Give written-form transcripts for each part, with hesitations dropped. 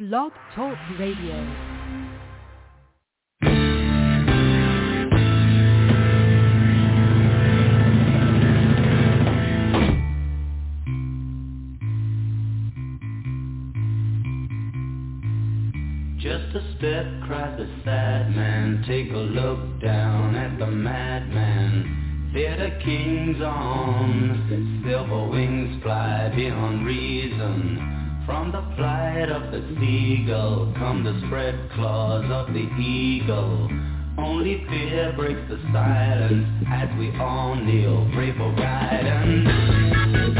Blog Talk Radio. Just a step, cried the sad man. Take a look down at the madman. Theater kings on silver wings fly beyond reason. From the flight of the seagull come the spread claws of the eagle. Only fear breaks the silence as we all kneel, pray for guidance.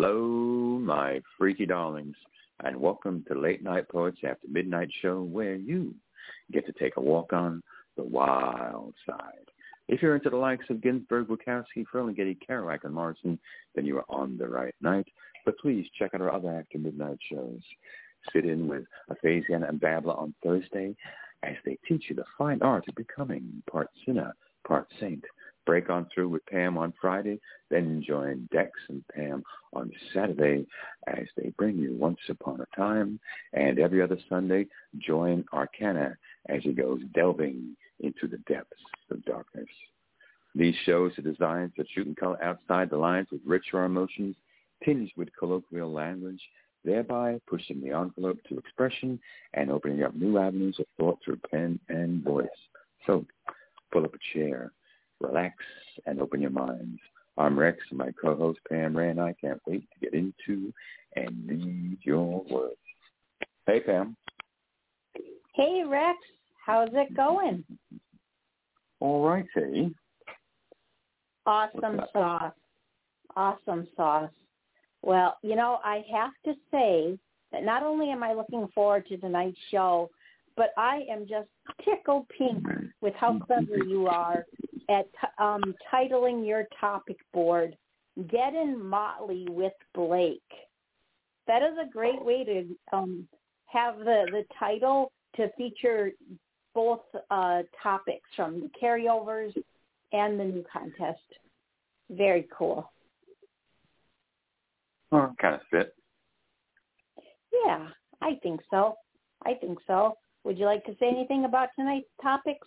Hello, my freaky darlings, and welcome to Late Night Poets After Midnight Show, where you get to take a walk on the wild side. If you're into the likes of Ginsberg, Bukowski, Ferlinghetti, Kerouac, and Morrison, then you are on the right night. But please check out our other After Midnight shows. Sit in with Aphasia and Babla on Thursday as they teach you the fine art of becoming part sinner, part saint. Break on through with Pam on Friday, then join Dex and Pam on Saturday as they bring you Once Upon a Time. And every other Sunday, join Arcana as he goes delving into the depths of darkness. These shows are designed so that you can color outside the lines with richer emotions, tinged with colloquial language, thereby pushing the envelope to expression and opening up new avenues of thought through pen and voice. So pull up a chair, relax, and open your minds. I'm Rex, and my co-host Pam Ray and I can't wait to get into and read your words. Hey, Pam. Hey, Rex. How's it going? All right, hey. Awesome sauce. Awesome sauce. Well, you know, I have to say that not only am I looking forward to tonight's show, but I am just tickled pink with how clever you are at titling your topic board, Getting Motley with Blake. That is a great way to have the title to feature both topics from the carryovers and the new contest. Very cool. Well, kind of fit. Yeah, I think so. Would you like to say anything about tonight's topics?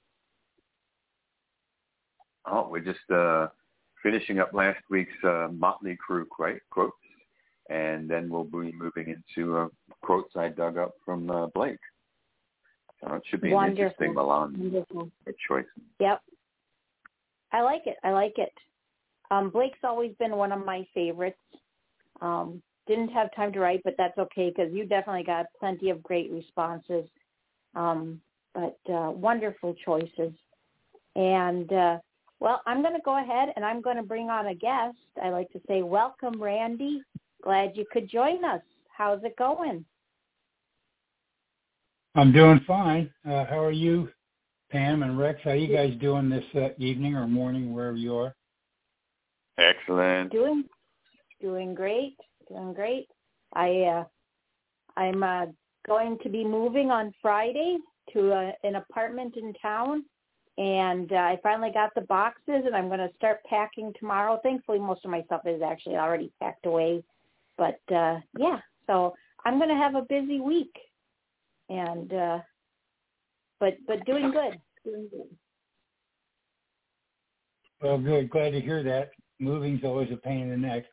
Oh, we're just finishing up last week's Motley Crue quotes, and then we'll be moving into quotes I dug up from Blake. So it should be an interesting melange of choices. Yep. I like it. Blake's always been one of my favorites. Didn't have time to write, but that's okay because you definitely got plenty of great responses. But wonderful choices. And, well, I'm going to go ahead and I'm going to bring on a guest. I like to say, welcome, Randy. Glad you could join us. How's it going? I'm doing fine. How are you, Pam and Rex? How are you guys doing this evening or morning, wherever you are? Excellent. Doing great. I'm going to be moving on Friday to an apartment in town, and I finally got the boxes, and I'm going to start packing tomorrow. Thankfully, most of my stuff is actually already packed away, but yeah, so I'm going to have a busy week, and but doing good. Well, good. Glad to hear that. Moving's always a pain in the neck.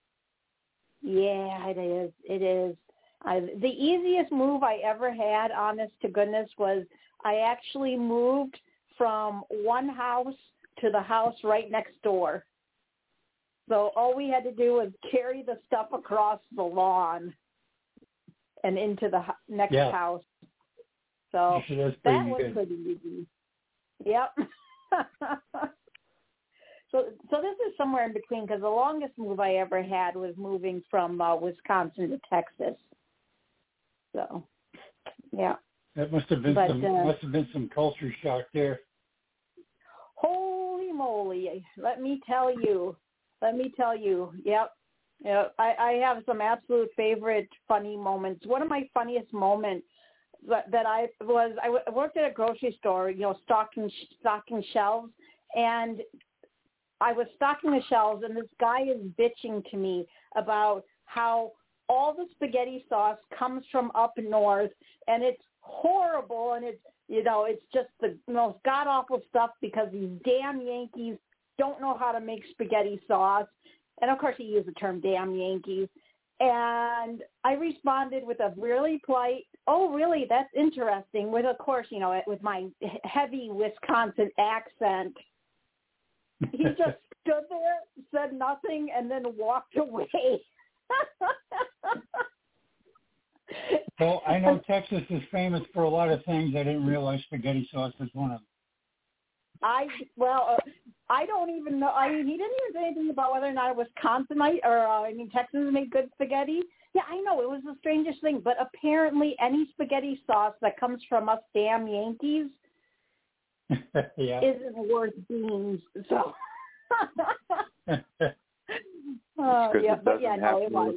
Yeah, it is. The easiest move I ever had, honest to goodness, was I actually moved from one house to the house right next door. So all we had to do was carry the stuff across the lawn and into the next house. So that was pretty easy. Yep. So this is somewhere in between because the longest move I ever had was moving from Wisconsin to Texas. So, yeah. That must have been some culture shock there. Holy moly! Let me tell you. Yep. I have some absolute favorite funny moments. One of my funniest moments that I worked at a grocery store, stocking shelves, and I was stocking the shelves, and this guy is bitching to me about how all the spaghetti sauce comes from up north, and it's horrible, and it's just the most god-awful stuff because these damn Yankees don't know how to make spaghetti sauce. And, of course, he used the term damn Yankees. And I responded with a really polite, oh, really, that's interesting, with, of course, with my heavy Wisconsin accent. He just stood there, said nothing, and then walked away. Well, I know Texas is famous for a lot of things. I didn't realize spaghetti sauce was one of them. I don't even know. I mean, he didn't even say anything about whether or not it was Wisconsinite or, Texans make good spaghetti. Yeah, I know. It was the strangest thing. But apparently any spaghetti sauce that comes from us damn Yankees isn't worth beans. So. It was.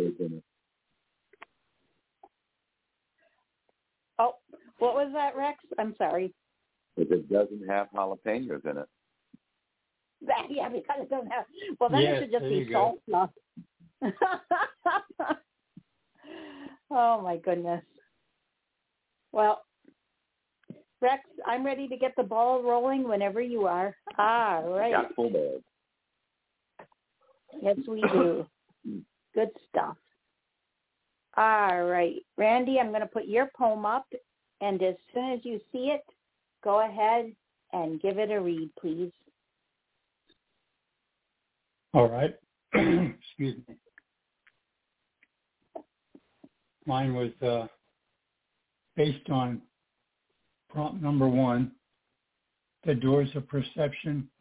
Oh, what was that, Rex? I'm sorry. If it doesn't have jalapenos in it. Yeah, because it doesn't have. Well, then it should just be salsa. Oh my goodness. Well, Rex, I'm ready to get the ball rolling whenever you are. All right. Got full ball. Yes, we do. Good stuff. All right. Randy, I'm going to put your poem up, and as soon as you see it, go ahead and give it a read, please. All right. Excuse me. Mine was based on prompt number 1. If the doors of perception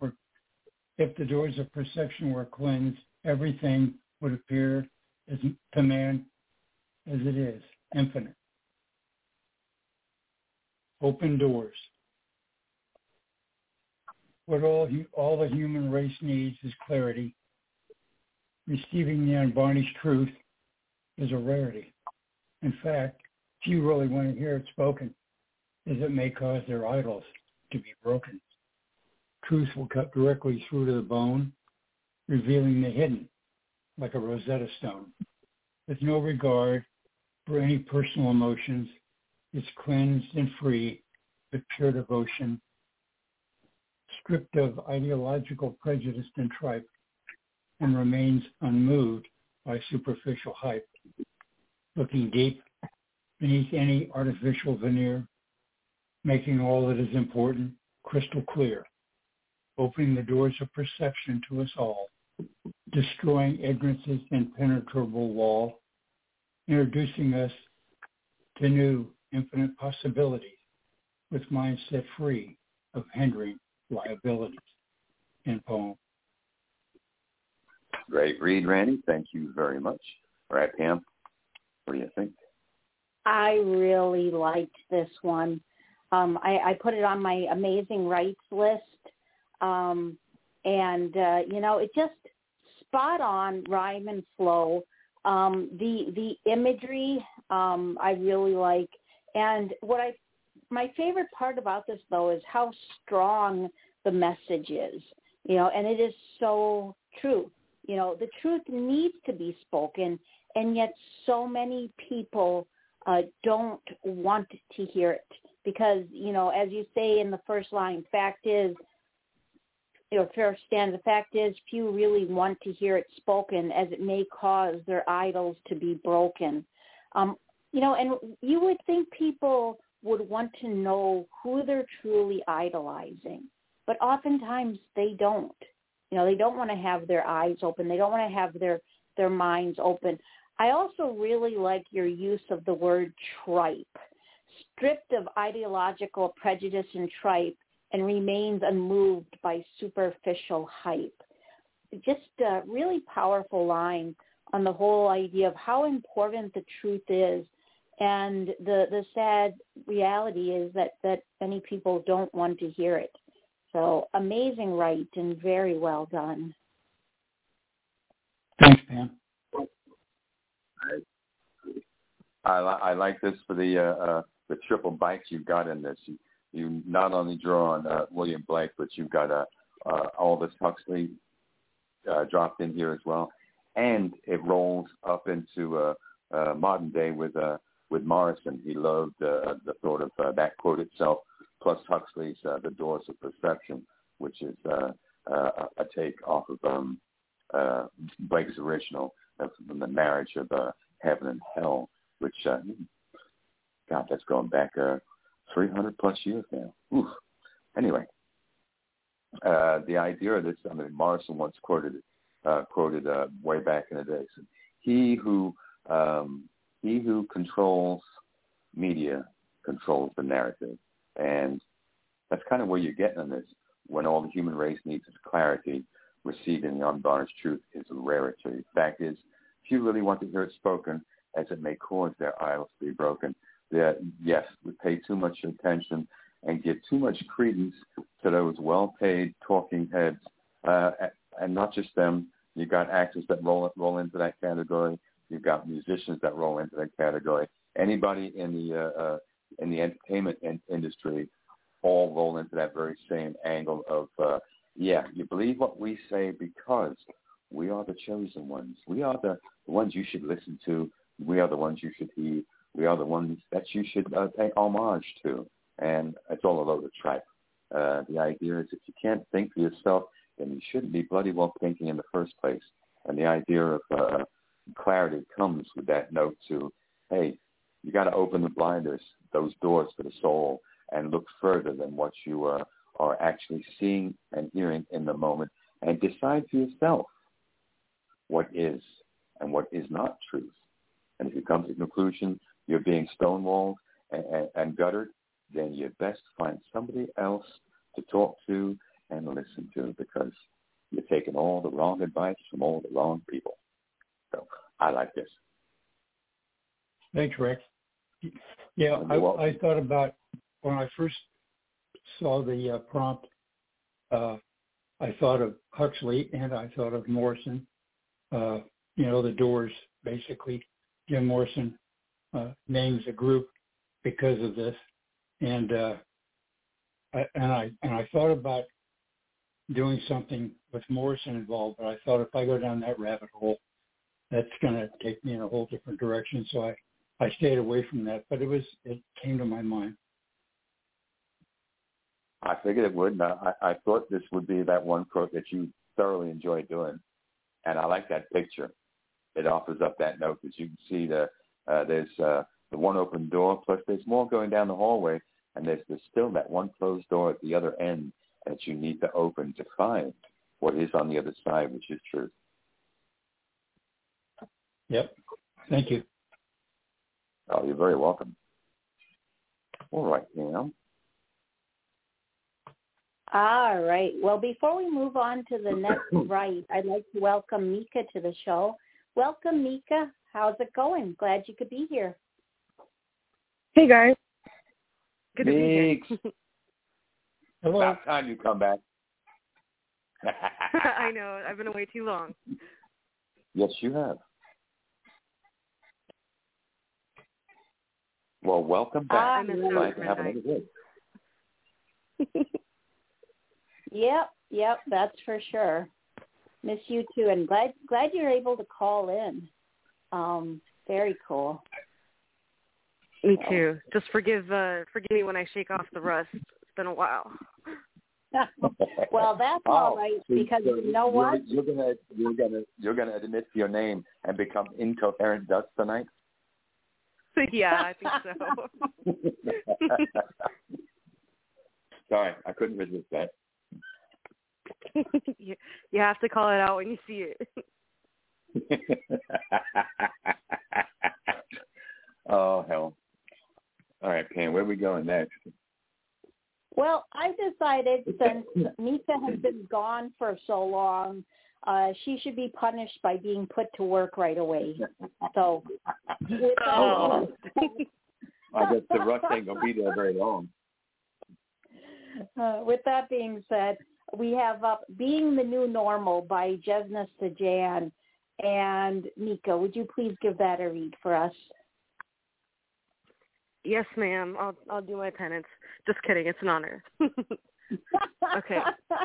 were cleansed, everything would appear to man as it is, infinite. Open doors. What all the human race needs is clarity. Receiving the unvarnished truth is a rarity. In fact, few really want to hear it spoken, as it may cause their idols to be broken. Truth will cut directly through to the bone, revealing the hidden, like a Rosetta Stone. With no regard for any personal emotions, it's cleansed and free with pure devotion, stripped of ideological prejudice and tripe, and remains unmoved by superficial hype. Looking deep beneath any artificial veneer, making all that is important crystal clear, opening the doors of perception to us all, destroying ignorance's impenetrable wall, introducing us to new infinite possibilities with minds set free of hindering liabilities. In poem. Great read, Randy. Thank you very much. All right, Pam, what do you think? I really liked this one. I put it on my Amazing Rights list. It just spot on rhyme and flow. The imagery I really like. And my favorite part about this, though, is how strong the message is, and it is so true. The truth needs to be spoken, and yet so many people don't want to hear it because, as you say in the first line, first stanza, the fact is few really want to hear it spoken as it may cause their idols to be broken. And you would think people would want to know who they're truly idolizing, but oftentimes they don't. They don't want to have their eyes open. They don't want to have their minds open. I also really like your use of the word tripe, stripped of ideological prejudice and tripe, and remains unmoved by superficial hype. Just a really powerful line on the whole idea of how important the truth is. And the sad reality is that many people don't want to hear it. So amazing right and very well done. Thanks, Pam. I like this for the triple bites you've got in this. You not only draw on William Blake, but you've got Aldous Huxley dropped in here as well, and it rolls up into modern day with Morrison. He loved the sort of that quote itself, plus Huxley's "The Doors of Perception," which is a take off of Blake's original from the Marriage of Heaven and Hell, which God, that's going back 300 plus years now. Oof. Anyway, the idea of this, Morrison once quoted way back in the day. So, he who controls media controls the narrative, and That's kind of where you're getting on this. When all the human race needs is clarity, receiving the unvarnished truth is a rarity. The fact is, if you really want to hear it spoken, as it may cause their idols to be broken, that yes, we pay too much attention and give too much credence to those well-paid talking heads, and not just them. You've got actors that roll into that category. You've got musicians that roll into that category. Anybody in the entertainment industry all roll into that very same angle of, you believe what we say because we are the chosen ones. We are the ones you should listen to. We are the ones you should heed. We are the ones that you should pay homage to. And it's all a load of tripe. The idea is if you can't think for yourself, then you shouldn't be bloody well thinking in the first place. And the idea of clarity comes with that note to, hey, you got to open the blinders, those doors for the soul, and look further than what you are actually seeing and hearing in the moment, and decide for yourself what is and what is not truth. And if you come to the conclusion you're being stonewalled and guttered, then you best find somebody else to talk to and listen to, because you're taking all the wrong advice from all the wrong people. So I like this. Thanks, Rex. Yeah, I thought about when I first saw the prompt, I thought of Huxley and I thought of Morrison. The Doors, basically. Jim Morrison names a group because of this, and I thought about doing something with Morrison involved, but I thought if I go down that rabbit hole, that's going to take me in a whole different direction. So I stayed away from that, but it came to my mind. I figured it would. I thought this would be that one quote that you thoroughly enjoy doing, and I like that picture. It offers up that note, because you can see there's the one open door, plus there's more going down the hallway, and there's still that one closed door at the other end that you need to open to find what is on the other side, which is truth. Yep. Thank you. Oh, you're very welcome. All right, Pam. All right. Well, before we move on to the next right, I'd like to welcome Mika to the show. Welcome, Mika. How's it going? Glad you could be here. Hey, guys. Good to be here. Hello. About time you come back. I know. I've been away too long. Yes, you have. Well, welcome back. Glad to have another day. Yep, that's for sure. Miss you too, and glad you're able to call in. Very cool. Me too. Just forgive me when I shake off the rust. It's been a while. Well, that's all right, because you know what? You're gonna admit to your name and become incoherent dust tonight. Yeah, I think so. Sorry, I couldn't resist that. You have to call it out when you see it. Oh, hell. All right, Pam, where are we going next? Well, I decided since Mika has been gone for so long, she should be punished by being put to work right away. So, with that, I guess the rust ain't going to be there very long. With that being said, we have up Being the New Normal by Jesna Sajan. And Mika, would you please give that a read for us? Yes, ma'am. I'll do my penance. Just kidding. It's an honor. Okay.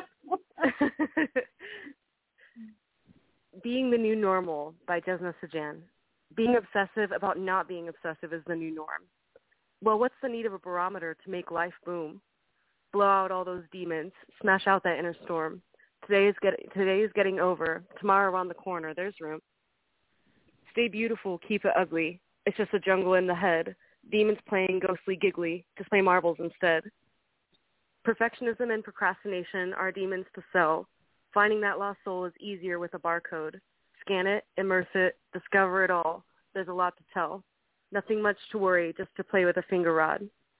Being the New Normal by Jesna Sajan. Being obsessive about not being obsessive is the new norm. Well, what's the need of a barometer to make life boom? Blow out all those demons. Smash out that inner storm. Today is getting over. Tomorrow around the corner. There's room. Stay beautiful. Keep it ugly. It's just a jungle in the head. Demons playing ghostly giggly. Just play marbles instead. Perfectionism and procrastination are demons to sell. Finding that lost soul is easier with a barcode. Scan it, immerse it, discover it all. There's a lot to tell. Nothing much to worry, just to play with a finger rod.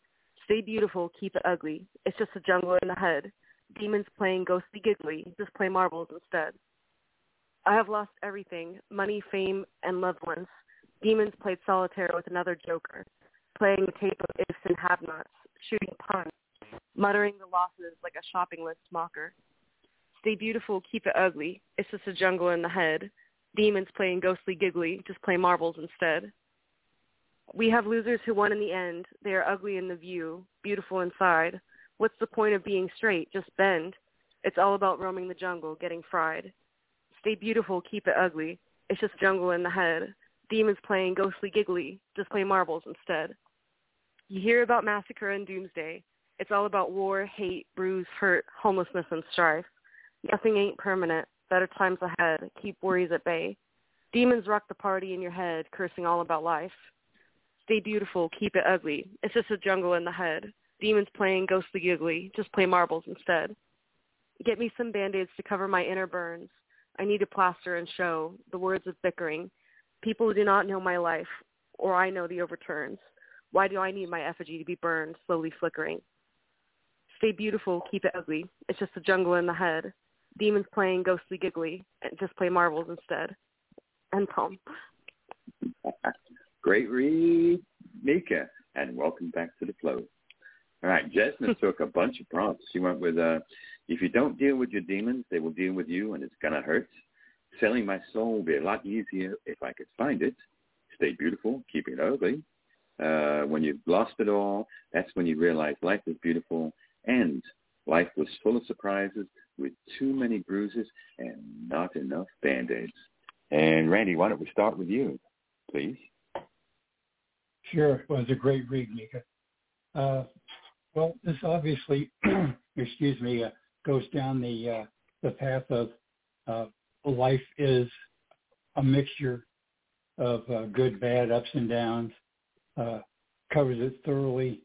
Stay beautiful, keep it ugly. It's just a jungle in the head. Demons playing ghostly giggly, just play marbles instead. I have lost everything, money, fame, and loved ones. Demons played solitaire with another joker, playing a tape of ifs and have-nots, shooting puns, muttering the losses like a shopping list mocker. Stay beautiful, keep it ugly. It's just a jungle in the head. Demons playing ghostly giggly, just play marbles instead. We have losers who won in the end. They are ugly in the view, beautiful inside. What's the point of being straight? Just bend. It's all about roaming the jungle, getting fried. Stay beautiful, keep it ugly. It's just jungle in the head. Demons playing ghostly giggly, just play marbles instead. You hear about massacre and doomsday. It's all about war, hate, bruise, hurt, homelessness, and strife. Nothing ain't permanent. Better times ahead. Keep worries at bay. Demons rock the party in your head, cursing all about life. Stay beautiful, keep it ugly. It's just a jungle in the head. Demons playing ghostly giggly, just play marbles instead. Get me some Band-Aids to cover my inner burns. I need a plaster and show the words of bickering. People who do not know my life, or I know the overturns. Why do I need my effigy to be burned, slowly flickering? Stay beautiful, keep it ugly. It's just a jungle in the head. Demons playing ghostly giggly, and just play marbles instead. End poem. Great read, Mika, and welcome back to the flow. All right, Jesna took a bunch of prompts. She went with, if you don't deal with your demons, they will deal with you, and it's going to hurt. Selling my soul will be a lot easier if I could find it. Stay beautiful, keep it ugly. When you've lost it all, that's when you realize life is beautiful, and life was full of surprises with too many bruises and not enough Band-Aids. And Randy, why don't we start with you, please? Sure. It was a great read, Mika. Well, this obviously, goes down the path of life is a mixture of good, bad, ups and downs. Covers it thoroughly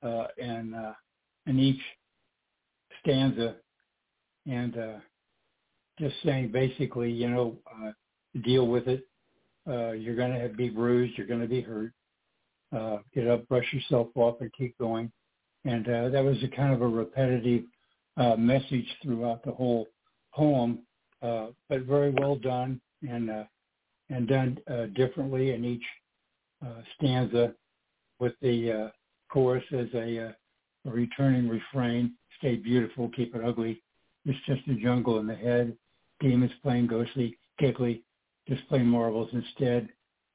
in each stanza, and just saying basically, deal with it. You're going to be bruised. You're going to be hurt. Get up, brush yourself off, and keep going. And that was a kind of a repetitive message throughout the whole poem, but very well done and done differently in each stanza, with the chorus as a returning refrain. Stay beautiful, keep it ugly. It's just a jungle in the head. Demons playing ghostly, giggly, just play marbles instead.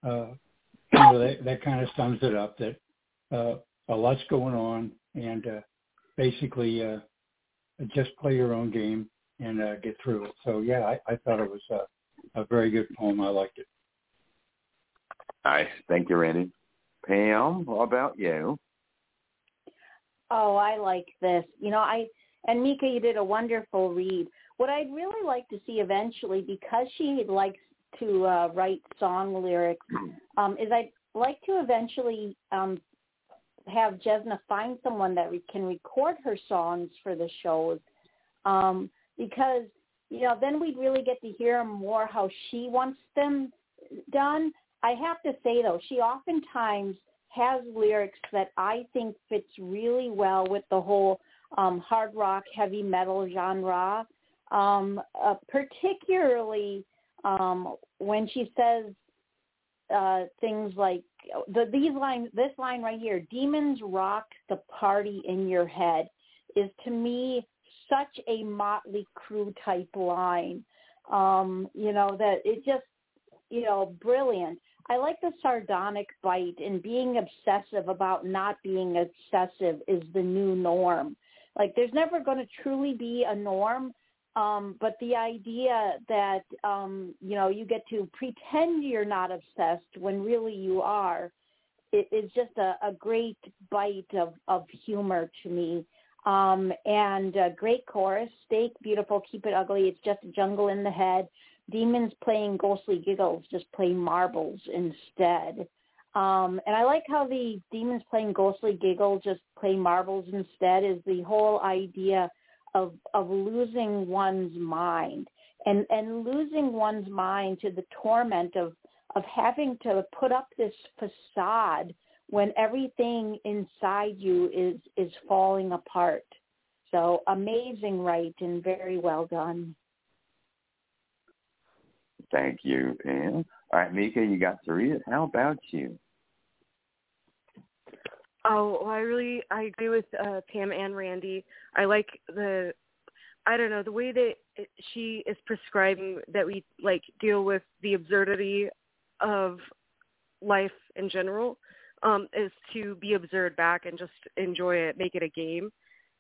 That kind of sums it up, that a lot's going on, and basically just play your own game and get through it. So, yeah, I thought it was a very good poem. I liked it. Nice. Thank you, Randy. Pam, how about you? Oh, I like this. And Mika, you did a wonderful read. What I'd really like to see eventually, because she likes to write song lyrics, is I'd like to eventually have Jesna find someone that can record her songs for the shows, because, then we'd really get to hear more how she wants them done. I have to say, though, she oftentimes has lyrics that I think fits really well with the whole hard rock, heavy metal genre, particularly when she says things like this line right here, demons rock the party in your head, is to me such a Motley Crue type line, that it just, brilliant. I like the sardonic bite, and being obsessive about not being obsessive is the new norm. Like, there's never going to truly be a norm, but the idea that, you get to pretend you're not obsessed when really you are, it is just a great bite of humor to me. And a great chorus, stay beautiful, keep it ugly, it's just a jungle in the head. Demons playing ghostly giggles, just play marbles instead. And I like how the demons playing ghostly giggles, just play marbles instead, is the whole idea of losing one's mind and losing one's mind to the torment of having to put up this facade when everything inside you is falling apart. So amazing write and very well done. Thank you, Pam. All right, Mika, you got to read it. How about you? Oh, well, I agree with Pam and Randy. I like the way that she is prescribing that we like deal with the absurdity of life in general, is to be absurd back and just enjoy it, make it a game.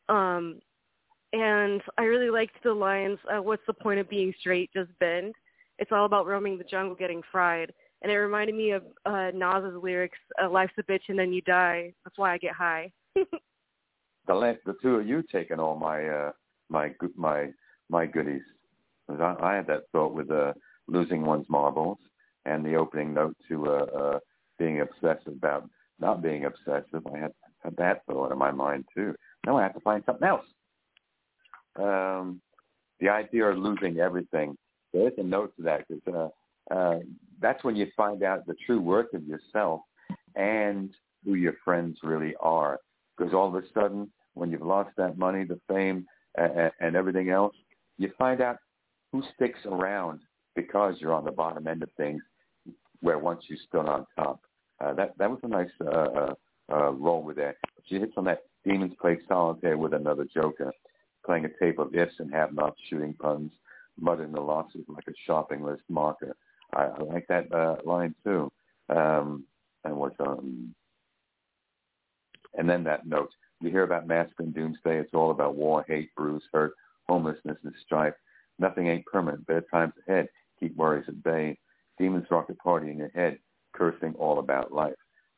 And I really liked the lines, what's the point of being straight, just bend. It's all about roaming the jungle, getting fried. And it reminded me of Nas's lyrics, life's a bitch and then you die. That's why I get high. The two of you taking all my my goodies. I had that thought with losing one's marbles and the opening note to being obsessive about not being obsessive. I had that thought in my mind too. Now I have to find something else. The idea of losing everything. There's a note to that because that's when you find out the true worth of yourself and who your friends really are. Because all of a sudden, when you've lost that money, the fame, and everything else, you find out who sticks around because you're on the bottom end of things, where once you stood on top. That was a nice role with that. She hits on that demons play solitaire with another joker, playing a tape of ifs and have-nots, shooting puns, muttering the losses like a shopping list marker. I like that line too. And then that note. You hear about masculine doomsday. It's all about war, hate, bruise, hurt, homelessness, and strife. Nothing ain't permanent. Bad times ahead. Keep worries at bay. Demons rock the party in your head, cursing all about life.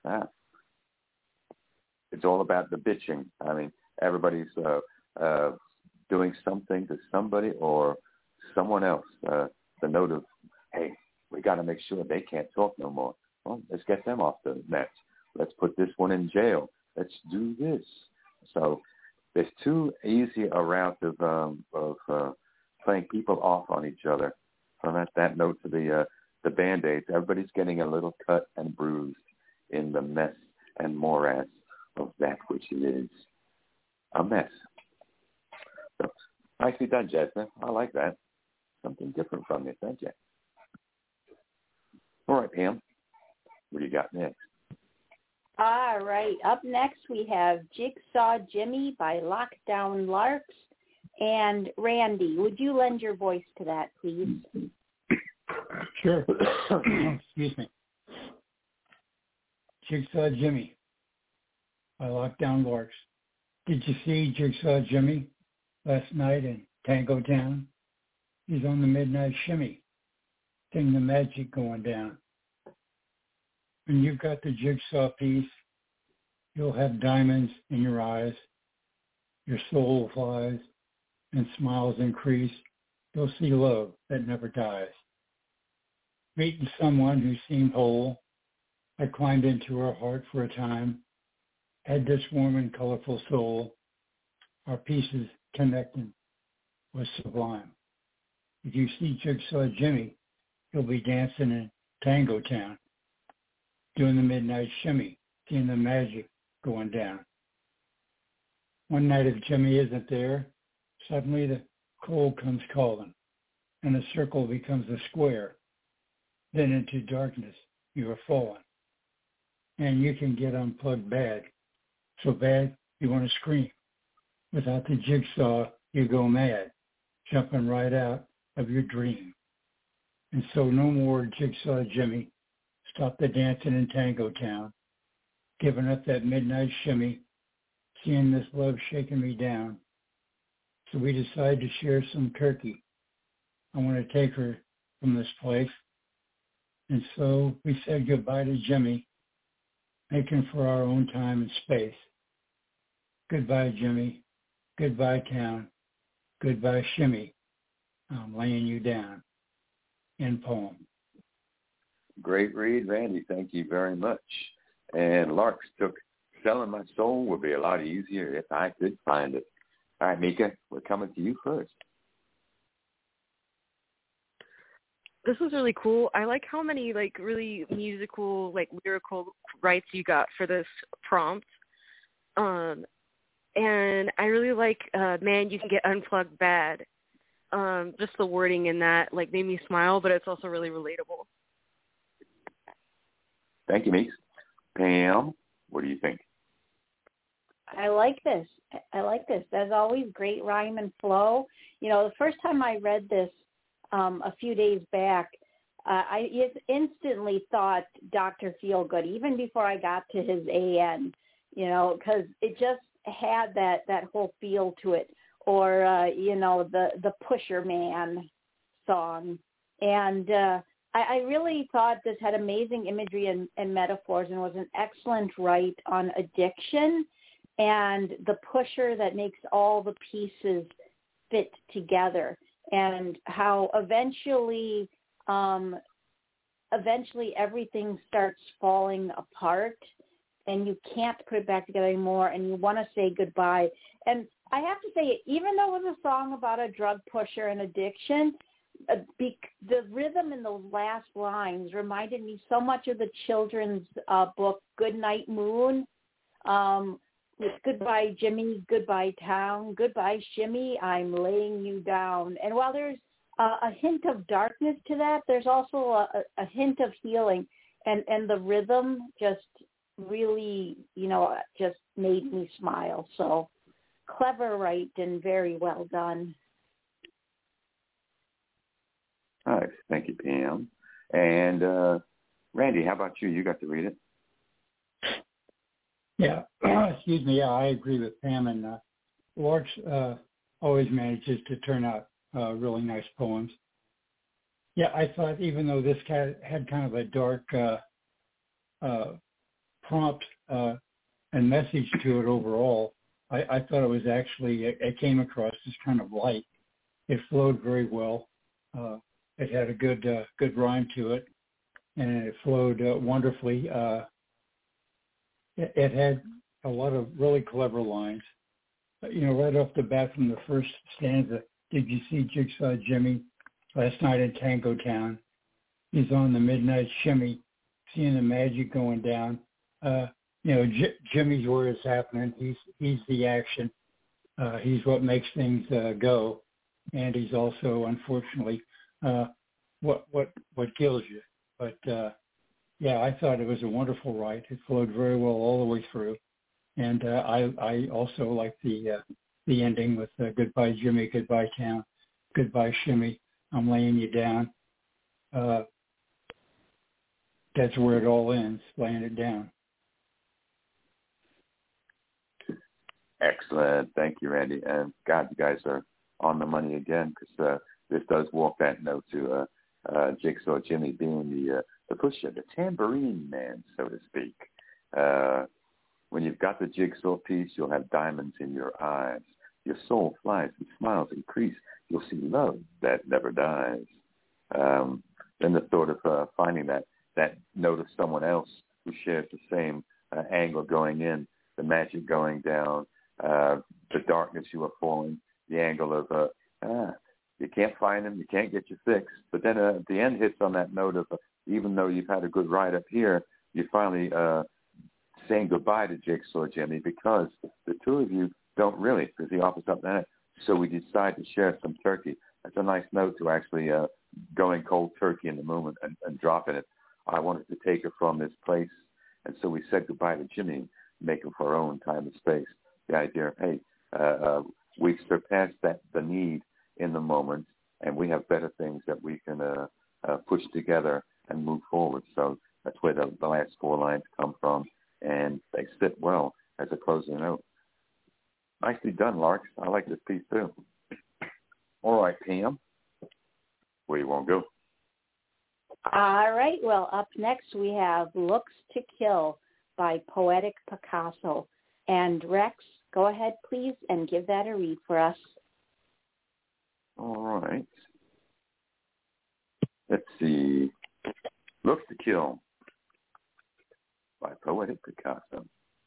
It's all about the bitching. I mean, everybody's doing something to somebody or someone else. The note of, hey, we got to make sure they can't talk no more. Well, let's get them off the net. Let's put this one in jail. Let's do this. So there's too easy a route of playing people off on each other. From that note to the Band-Aids, everybody's getting a little cut and bruised in the mess and morass of that which is a mess. So, nicely done, Jasmine. I like that. Something different from you. Thank you. All right, Pam. What do you got next? All right. Up next, we have Jigsaw Jimmy by Lockdown Larks. And Randy, would you lend your voice to that, please? Sure. Excuse me. Jigsaw Jimmy by Lockdown Larks. Did you see Jigsaw Jimmy last night in Tango Town? He's on the midnight shimmy, seeing the magic going down. When you've got the jigsaw piece, you'll have diamonds in your eyes. Your soul flies and smiles increase. You'll see love that never dies. Meeting someone who seemed whole, I climbed into her heart for a time, had this warm and colorful soul. Our pieces connecting was sublime. If you see Jigsaw Jimmy, you'll be dancing in Tango Town, doing the midnight shimmy, seeing the magic going down. One night if Jimmy isn't there, suddenly the cold comes calling, and a circle becomes a square. Then into darkness you are falling, and you can get unplugged bad, so bad you want to scream. Without the jigsaw, you go mad, jumping right out of your dream. And so no more Jigsaw Jimmy. Stop the dancing in Tango Town, giving up that midnight shimmy, seeing this love shaking me down. So we decide to share some turkey. I want to take her from this place. And so we said goodbye to Jimmy, making for our own time and space. Goodbye, Jimmy. Goodbye, town. Goodbye, shimmy. I'm laying you down. End poem. Great read, Randy. Thank you very much. And Larks took Selling My Soul would be a lot easier if I could find it. All right, Mika, we're coming to you first. this was really cool. I like how many like really musical, like lyrical rights you got for this prompt. And I really like, man, you can get unplugged bad. Just the wording in that like made me smile, but it's also really relatable. Thank you, Meeks. Pam, what do you think? I like this. There's always great rhyme and flow. You know, the first time I read this a few days back, I instantly thought Dr. Feelgood, even before I got to his AN, you know, because it just had that whole feel to it. Or, you know, the Pusher Man song. And I really thought this had amazing imagery and metaphors and was an excellent write on addiction and the pusher that makes all the pieces fit together, and how eventually everything starts falling apart and you can't put it back together anymore and you want to say goodbye. And I have to say, even though it was a song about a drug pusher and addiction, the rhythm in those last lines reminded me so much of the children's book Goodnight Moon. With goodbye, Jimmy, goodbye, town, goodbye, Shimmy, I'm laying you down. And while there's a hint of darkness to that, there's also a hint of healing. And the rhythm just really, you know, just made me smile. So clever write and very well done. All right. Thank you, Pam. And Randy, how about you? You got to read it. Yeah, excuse me. Yeah, I agree with Pam. And Larks always manages to turn out really nice poems. Yeah, I thought even though this had kind of a dark prompt and message to it overall, I thought it was actually, it came across as kind of light. It flowed very well. It had a good rhyme to it, and it flowed wonderfully. It had a lot of really clever lines. You know, right off the bat from the first stanza, did you see Jigsaw Jimmy last night in Tango Town? He's on the midnight shimmy, seeing the magic going down. You know, Jimmy's where it's happening. He's the action. He's what makes things go, and he's also, unfortunately, what kills you. But yeah, I thought it was a wonderful write. It flowed very well all the way through, and I also like the ending with goodbye Jimmy, goodbye town, goodbye Shimmy, I'm laying you down. That's where it all ends, laying it down. Excellent. Thank you, Randy. And God, you guys are on the money again, because this does walk that note to Jigsaw Jimmy being the pusher, the tambourine man, so to speak. When you've got the jigsaw piece, you'll have diamonds in your eyes. Your soul flies and smiles increase. You'll see love that never dies. Then the thought of finding that note of someone else who shares the same angle going in, the magic going down, the darkness you are falling, the angle of you can't find him, you can't get your fix. But then the end hits on that note of even though you've had a good ride up here, you're finally saying goodbye to Jigsaw Jimmy, because the two of you don't really, because he offers up that. So we decide to share some turkey. That's a nice note to actually going cold turkey in the moment and dropping it. I wanted to take her from this place, and so we said goodbye to Jimmy, make him for our own time and space. The idea of, hey, we've surpassed the need in the moment, and we have better things that we can push together and move forward. So that's where the last four lines come from, and they sit well as a closing note. Nicely done, Larks. I like this piece too. All right, Pam, where you want to go? All right. Well, up next we have Looks to Kill by Poetic Picasso. And Rex, go ahead, please, and give that a read for us. All right. Let's see. Looks to Kill by Poetic Picasso.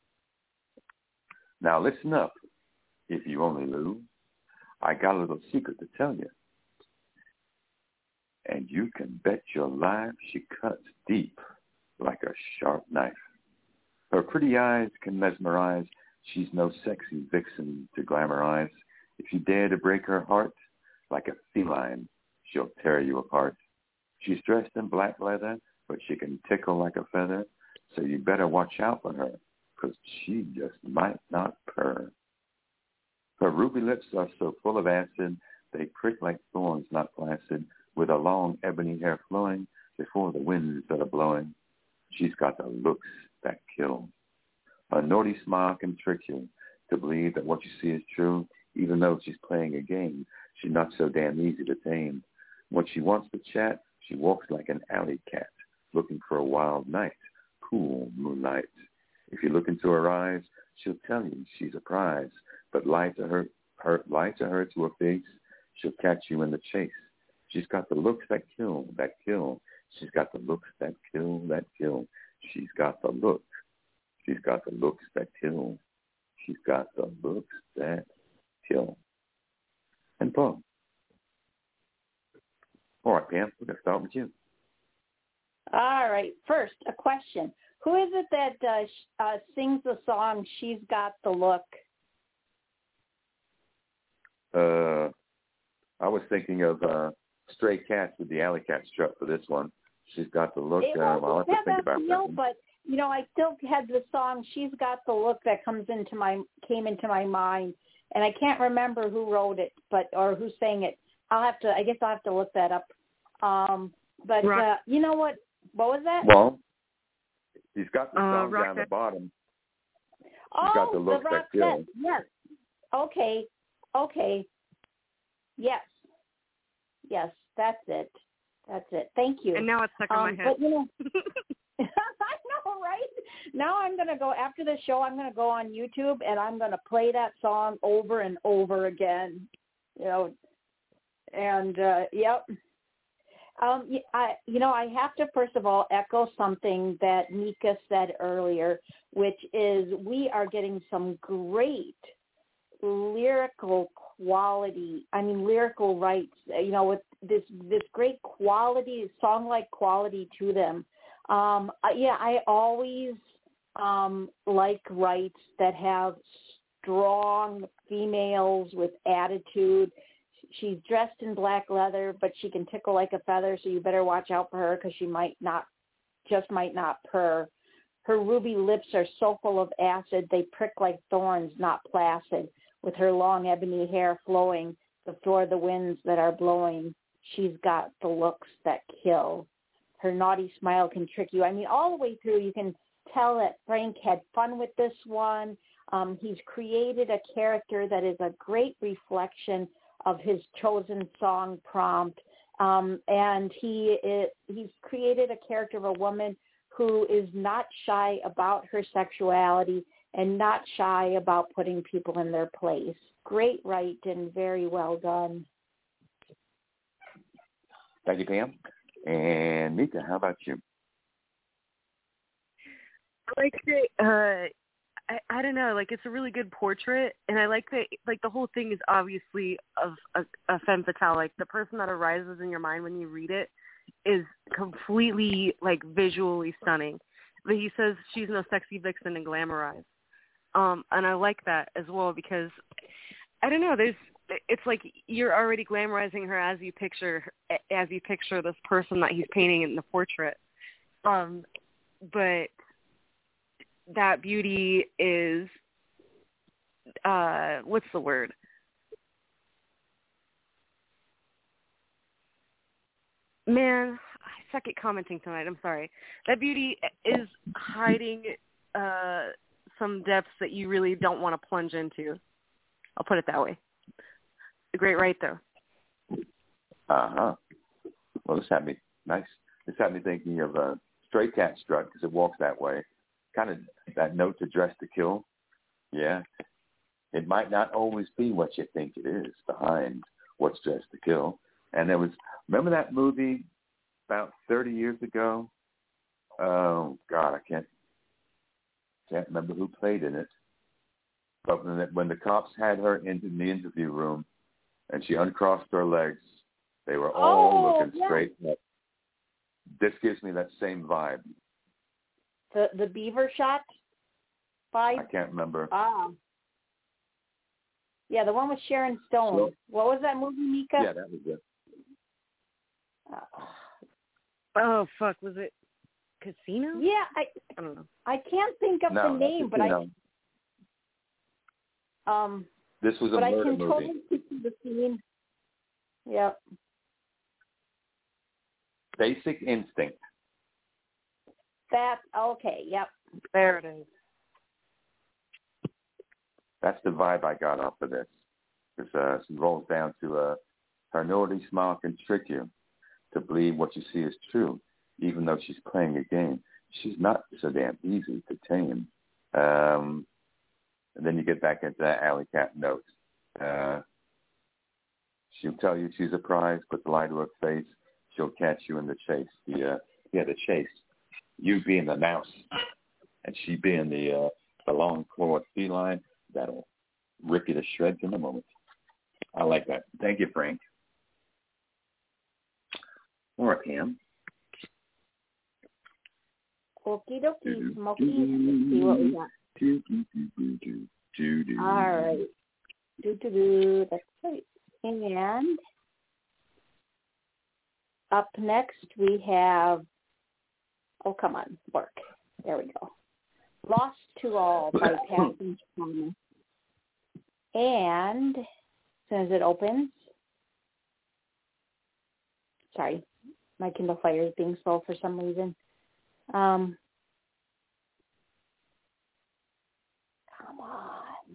Now listen up, if you only knew. I got a little secret to tell you. and you can bet your life she cuts deep like a sharp knife. Her pretty eyes can mesmerize. She's no sexy vixen to glamorize. If you dare to break her heart, like a feline, she'll tear you apart. She's dressed in black leather, but she can tickle like a feather, so you better watch out for her, 'cause she just might not purr. Her ruby lips are so full of acid, they prick like thorns not placid, with her long ebony hair flowing before the winds that are blowing. She's got the looks that kill. Her naughty smile can trick you to believe that what you see is true, even though she's playing a game. She's not so damn easy to tame. When she wants to chat, she walks like an alley cat, looking for a wild night, cool moonlight. If you look into her eyes, she'll tell you she's a prize, but lie to her to her face, she'll catch you in the chase. She's got the looks that kill, that kill. She's got the looks that kill, that kill. She's got the look. She's got the looks that kill. She's got the looks that kill. And poem. All right, Pam, we're going to start with you. All right. First, a question. Who is it that sings the song She's Got the Look? I was thinking of Stray Cats with the Alley Cat strut for this one. She's got the look. I'll have to think about that. But I still had the song "She's Got the Look" that came into my mind, and I can't remember who wrote it, or who sang it. I guess I'll have to look that up. You know what? What was that? Well, he's got the song down the bottom. He's got the look that kills. Yes. Okay. Yes. That's it. Thank you. And now it's stuck in my head. I know, right? Now I'm going to go, after the show, I'm going to go on YouTube and I'm going to play that song over and over again. Yep. I have to, first of all, echo something that Mika said earlier, which is we are getting some great lyrical rights, with this great quality, song-like quality to them. I always like rights that have strong females with attitude. She's dressed in black leather, but she can tickle like a feather, so you better watch out for her because she might not purr. Her ruby lips are so full of acid, they prick like thorns, not placid. With her long ebony hair flowing before the winds that are blowing, she's got the looks that kill. Her naughty smile can trick you. I mean, all the way through, you can tell that Frank had fun with this one. He's created a character that is a great reflection of his chosen song prompt. And he's created a character of a woman who is not shy about her sexuality and not shy about putting people in their place. Great write and very well done. Thank you, Pam. And Mika, how about you? I like it. I don't know. Like, it's a really good portrait, and I like that. Like, the whole thing is obviously of a femme fatale. Like, the person that arises in your mind when you read it is completely, like, visually stunning. But he says she's no sexy vixen and glamorized. And I like that as well because, I don't know, it's like you're already glamorizing her as you picture this person that he's painting in the portrait. But that beauty is, what's the word? Man, I suck at commenting tonight. I'm sorry. That beauty is hiding some depths that you really don't want to plunge into. I'll put it that way. A great write, though. Uh-huh. Well, this had me thinking of a Stray Cat strut because it walks that way. Kind of that note to Dress to Kill. Yeah. It might not always be what you think it is behind what's Dressed to Kill. And remember that movie about 30 years ago? Oh, God, I can't remember who played in it. But when the cops had her into the interview room and she uncrossed her legs They were all looking yeah. straight up. This gives me that same vibe. The beaver shot vibe? I can't remember. Yeah, the one with Sharon Stone. So, what was that movie, Mika? Yeah, that was it. Oh, fuck. Was it Casino? Yeah, I don't know. I can't think of the name, but this was a but murder I can movie. totally see the scene. Yep. Basic Instinct. Okay, yep. There it is. That's the vibe I got off of this. Because she rolls down to her naughty smile can trick you to believe what you see is true, even though she's playing a game. She's not so damn easy to tame. And then you get back into that alley cat note. She'll tell you she's a prize, put the lie to her face. She'll catch you in the chase. The chase. You being the mouse, and she being the long-clawed feline, that'll rip you to shreds in a moment. I like that. Thank you, Frank. All right, Pam. Okie dokie, Smokey. Let's see what we got. All right. That's right. And up next we have, oh, come on, work. There we go. Lost to All by Passion Promise. And as soon as it opens, sorry, my Kindle Fire is being slow for some reason. Come on.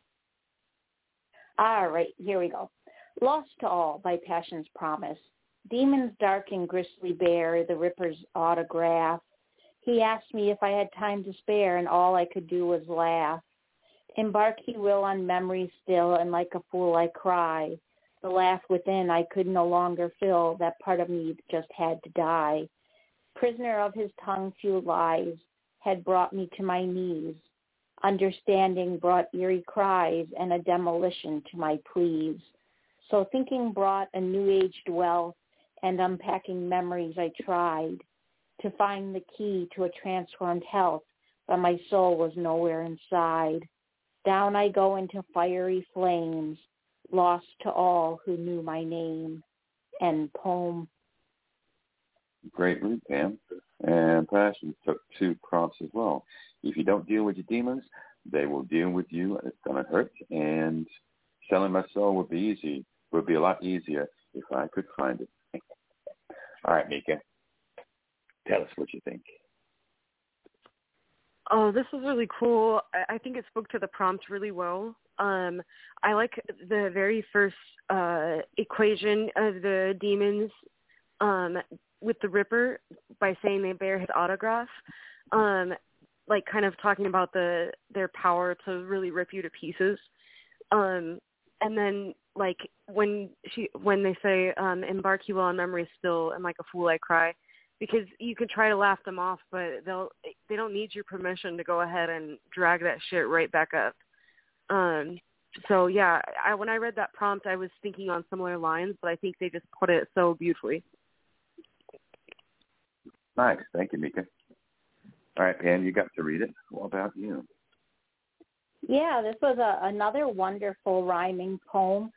All right, here we go. Lost to All by Passion's Promise. Demons dark and grisly bear the Ripper's autograph. He asked me if I had time to spare, and all I could do was laugh. Embark he will on memory still, and like a fool I cry. The laugh within I could no longer fill, that part of me just had to die. Prisoner of his tongue few lies had brought me to my knees. Understanding brought eerie cries and a demolition to my pleas. So thinking brought a new-aged wealth, and unpacking memories I tried to find the key to a transformed health, but my soul was nowhere inside. Down I go into fiery flames, lost to all who knew my name. End poem. Great read, Pam. And Passion took 2 prompts as well. If you don't deal with your demons, they will deal with you, and it's going to hurt. And selling my soul would be a lot easier if I could find it. All right, Mika. Tell us what you think. Oh, this was really cool. I think it spoke to the prompt really well. I like the very first equation of the demons with the Ripper by saying they bear his autograph, like kind of talking about their power to really rip you to pieces. And then like when they say embark you will on memory still, and like a fool I cry, because you can try to laugh them off, but they don't need your permission to go ahead and drag that shit right back up. So yeah, when I read that prompt, I was thinking on similar lines, but I think they just put it so beautifully. Nice, thank you, Mika. All right, Pam, you got to read it. What about you? Yeah, this was another wonderful rhyming poem.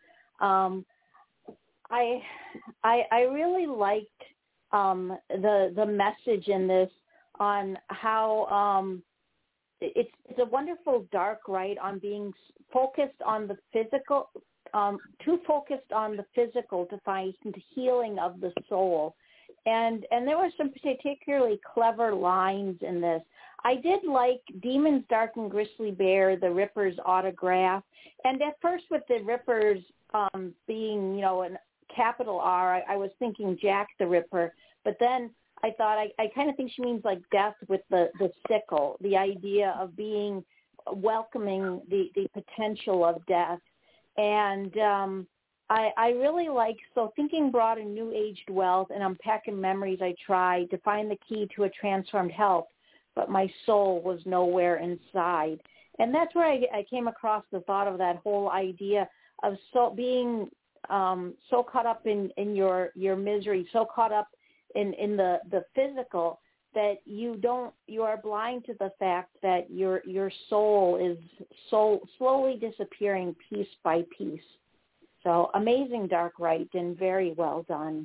I really liked the message in this on how it's a wonderful dark right on being focused on the physical, too focused on the physical to find the healing of the soul. And there were some particularly clever lines in this. I did like Demons Dark and Grisly Bear, the Ripper's autograph. And at first with the Ripper's being, an capital R, I was thinking Jack the Ripper. But then I thought I kind of think she means like death with the sickle, the idea of being welcoming the potential of death. And I really like, so thinking brought a new-aged wealth, and unpacking memories I tried to find the key to a transformed health, but my soul was nowhere inside. And that's where I came across the thought of that whole idea of being so caught up in your misery, so caught up in the physical, that you are blind to the fact that your soul is so slowly disappearing piece by piece. So amazing, Dark Right, and very well done.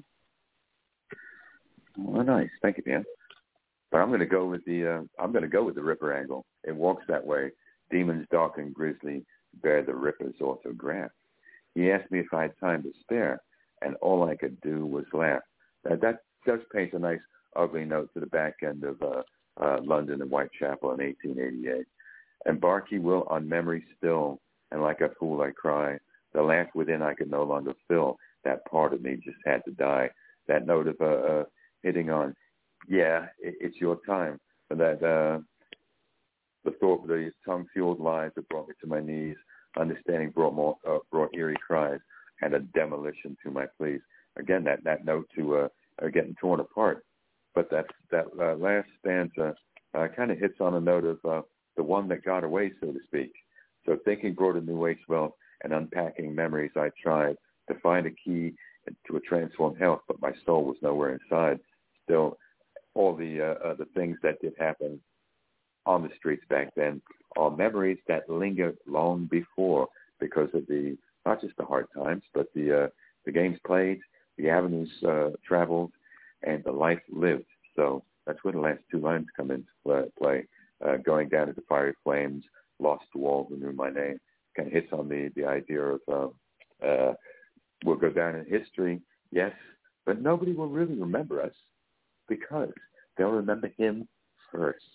Well, nice. Thank you, Dan. But I'm going to go with the Ripper angle. It walks that way. Demons dark and grisly bear the Ripper's autograph. He asked me if I had time to spare, and all I could do was laugh. That does paint a nice ugly note to the back end of London and Whitechapel in 1888. Embark he will on memory still, and like a fool I cry. The laugh within I could no longer fill. That part of me just had to die. That note of hitting on, yeah, it's your time. And that the thought of the tongue-fueled lies that brought me to my knees. Understanding brought eerie cries and a demolition to my pleas. Again, that note to getting torn apart. But that last stanza kind of hits on a note of the one that got away, so to speak. So thinking brought a new age wealth, and unpacking memories I tried to find a key to a transformed health, but my soul was nowhere inside. Still, all the things that did happen on the streets back then are memories that linger long before, because of not just the hard times, but the games played, the avenues traveled, and the life lived. So that's where the last two lines come into play. Going down into fiery flames, lost to all who knew my name. Kind of hits on the idea of we'll go down in history, yes, but nobody will really remember us because they'll remember him first.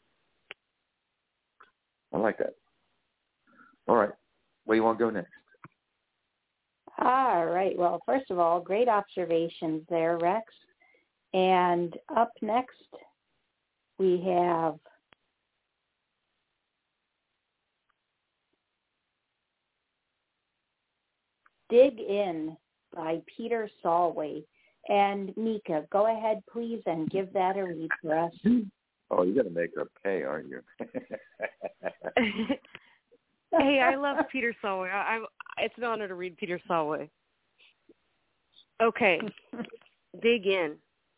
I like that. All right. Where do you want to go next? All right. Well, first of all, great observations there, Rex. And up next, we have Dig In by Peter Solway. And Mika, go ahead, please, and give that a read for us. Oh, you're going to make her pay, aren't you? Hey, I love Peter Solway. It's an honor to read Peter Solway. Okay, Dig In.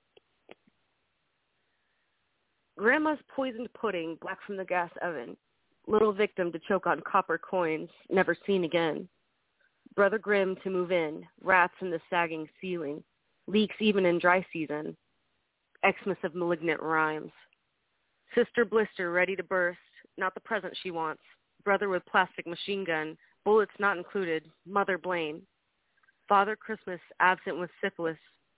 Grandma's poisoned pudding, black from the gas oven. Little victim to choke on copper coins, never seen again. Brother Grimm to move in, rats in the sagging ceiling, leaks even in dry season, Xmas of malignant rhymes. Sister Blister ready to burst, not the present she wants. Brother with plastic machine gun, bullets not included, mother blame. Father Christmas absent with syphilis.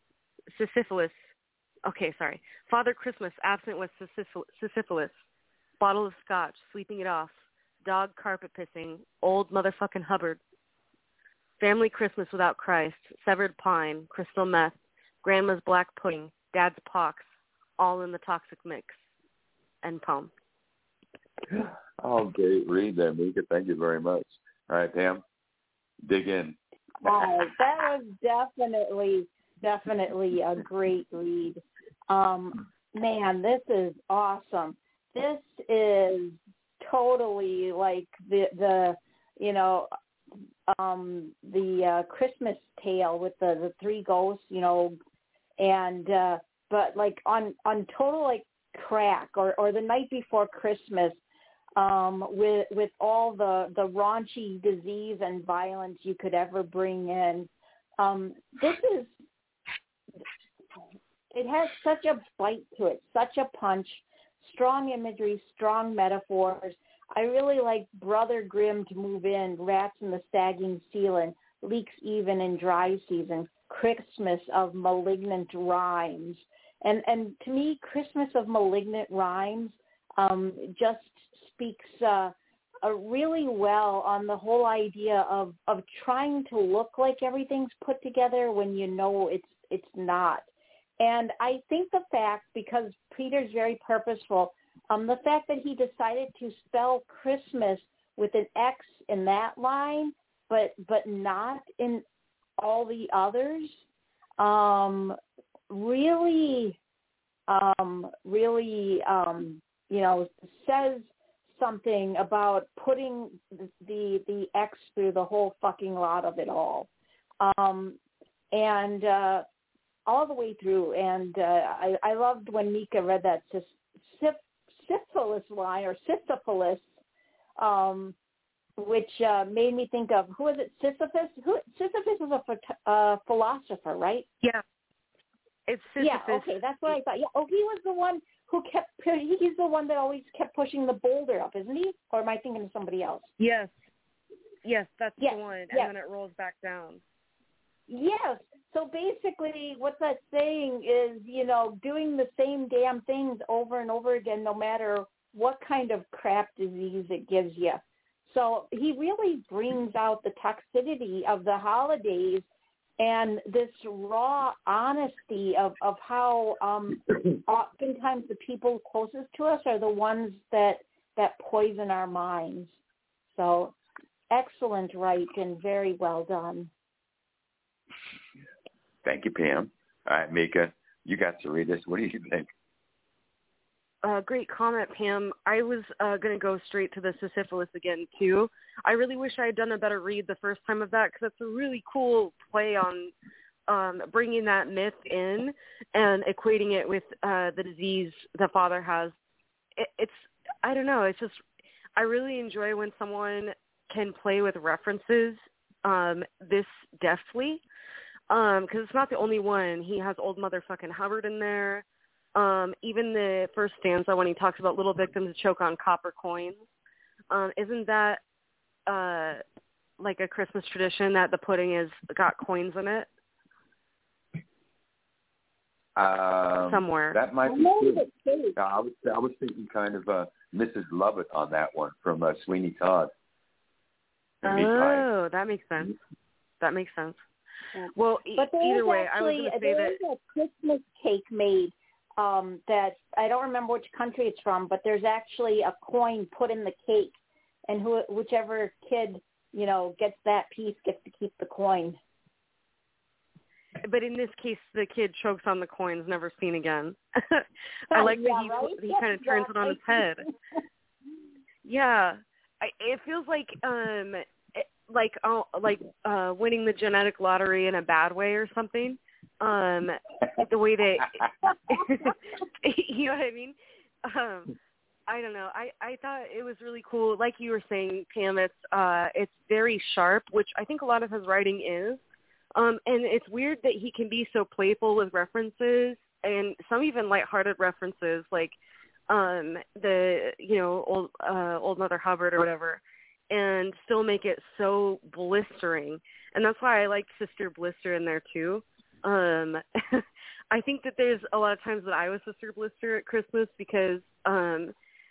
Father Christmas absent with syphilis. Bottle of scotch, sleeping it off. Dog carpet pissing, old motherfucking Hubbard. Family Christmas without Christ, severed pine, crystal meth, grandma's black pudding, dad's pox, all in the toxic mix. End poem. Oh, great read there, Mika. Thank you very much. All right, Pam, dig in. That was definitely a great read. Man, this is awesome. This is totally like the Christmas tale with the three ghosts, and but like on total like crack or the night before Christmas, with all the raunchy disease and violence you could ever bring in. It has such a bite to it, such a punch, strong imagery, strong metaphors. I really like Brother Grimm to move in, rats in the sagging ceiling, leaks even in dry season, Christmas of malignant rhymes. And to me, Christmas of malignant rhymes just speaks really well on the whole idea of trying to look like everything's put together when you know it's not. And I think the fact, because Peter's very purposeful, the fact that he decided to spell Christmas with an X in that line, but not in all the others, really, says something about putting the X through the whole fucking lot of it all. and all the way through. And I loved when Mika read that syphilis line, or Sisyphilus, which made me think of, who is it, Sisyphus? Sisyphus is a philosopher, right? Yeah. It's Sisyphus. Yeah, okay, that's what I thought. Yeah, he was the one who he's the one that always kept pushing the boulder up, isn't he? Or am I thinking of somebody else? Yes, that's the one, and then it rolls back down. Yes. So basically what that's saying is, doing the same damn things over and over again, no matter what kind of crap disease it gives you. So he really brings out the toxicity of the holidays and this raw honesty of how oftentimes the people closest to us are the ones that poison our minds. So excellent write and very well done. Thank you, Pam. All right, Mika, you got to read this. What do you think? Great comment, Pam. I was going to go straight to the Sisyphilus again, too. I really wish I had done a better read the first time of that, because it's a really cool play on bringing that myth in and equating it with the disease the father has. I don't know. It's just, I really enjoy when someone can play with references this deftly, because it's not the only one. He has Old Motherfucking Hubbard in there. Even the first stanza when he talks about little victims choke on copper coins. Isn't that like a Christmas tradition that the pudding has got coins in it? Somewhere. That might be true. I was thinking kind of Mrs. Lovett on that one from Sweeney Todd. Oh, that makes sense. Well, but either way, I was going to say that there's a Christmas cake made that I don't remember which country it's from, but there's actually a coin put in the cake, and whichever kid gets that piece gets to keep the coin. But in this case, the kid chokes on the coins, never seen again. I like that he kind of turns it on his head. Yeah, it feels like winning the genetic lottery in a bad way or something. The way they, you know what I mean? I don't know. I thought it was really cool. Like you were saying, Pam, it's very sharp, which I think a lot of his writing is. And it's weird that he can be so playful with references, and some even lighthearted references, like the old Mother Hubbard or whatever, and still make it so blistering. And that's why I like Sister Blister in there too. I think that there's a lot of times that I was Sister Blister at Christmas because I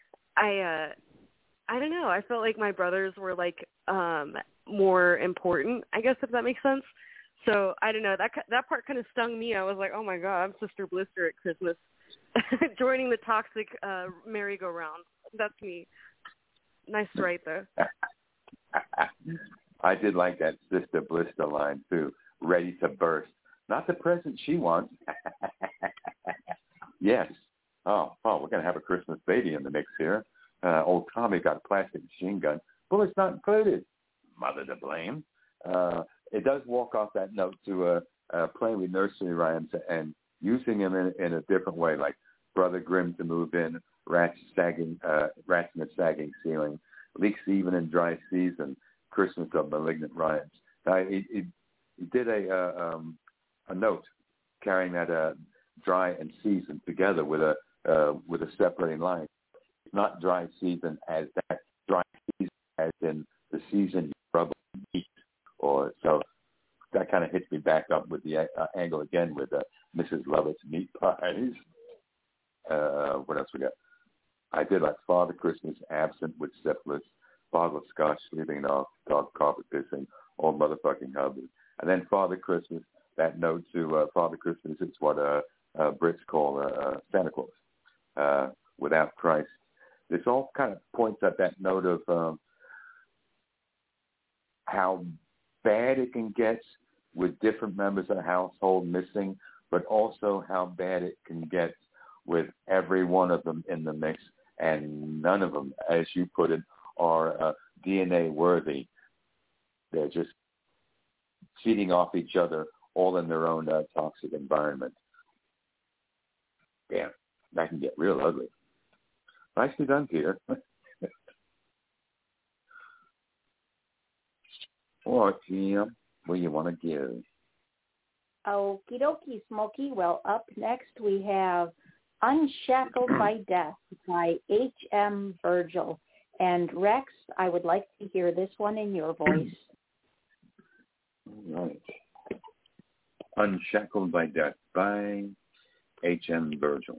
don't know. I felt like my brothers were like more important, I guess, if that makes sense. So I don't know. That part kind of stung me. I was like, oh my God, I'm Sister Blister at Christmas, joining the toxic merry-go-round. That's me. Nice write though. I did like that Sister Blister line too. Ready to burst. Not the present she wants. Yes. Oh, we're going to have a Christmas baby in the mix here. Old Tommy got a plastic machine gun. Bullets not included. Mother to blame. It does walk off that note to playing with nursery rhymes and using them in a different way, like Brother Grimm to move in, rats in a sagging ceiling, leaks even in dry season, Christmas of malignant rhymes. Now, he did a note carrying that dry and season together with a separating line. It's not dry season as that dry season as in the season you rub meat, or so that kind of hits me back up with the angle again with Mrs. Lovett's meat pies. What else we got? I did like Father Christmas absent with syphilis, bottle of scotch sleeping off, dog carpet pissing, old motherfucking Hubbard. And then Father Christmas, that note to Father Christmas is what Brits call Santa Claus, without Christ. This all kind of points at that note of how bad it can get with different members of the household missing, but also how bad it can get with every one of them in the mix, and none of them, as you put it, are DNA worthy. They're just feeding off each other, all in their own toxic environment. Yeah, that can get real ugly. Nicely done, Peter. Or, Kim, what do you want to give? Okie dokie, Smokey. Well, up next we have Unshackled by Death by H.M. Virgil. And Rex, I would like to hear this one in your voice. All right. Unshackled by Death by H.M. Virgil.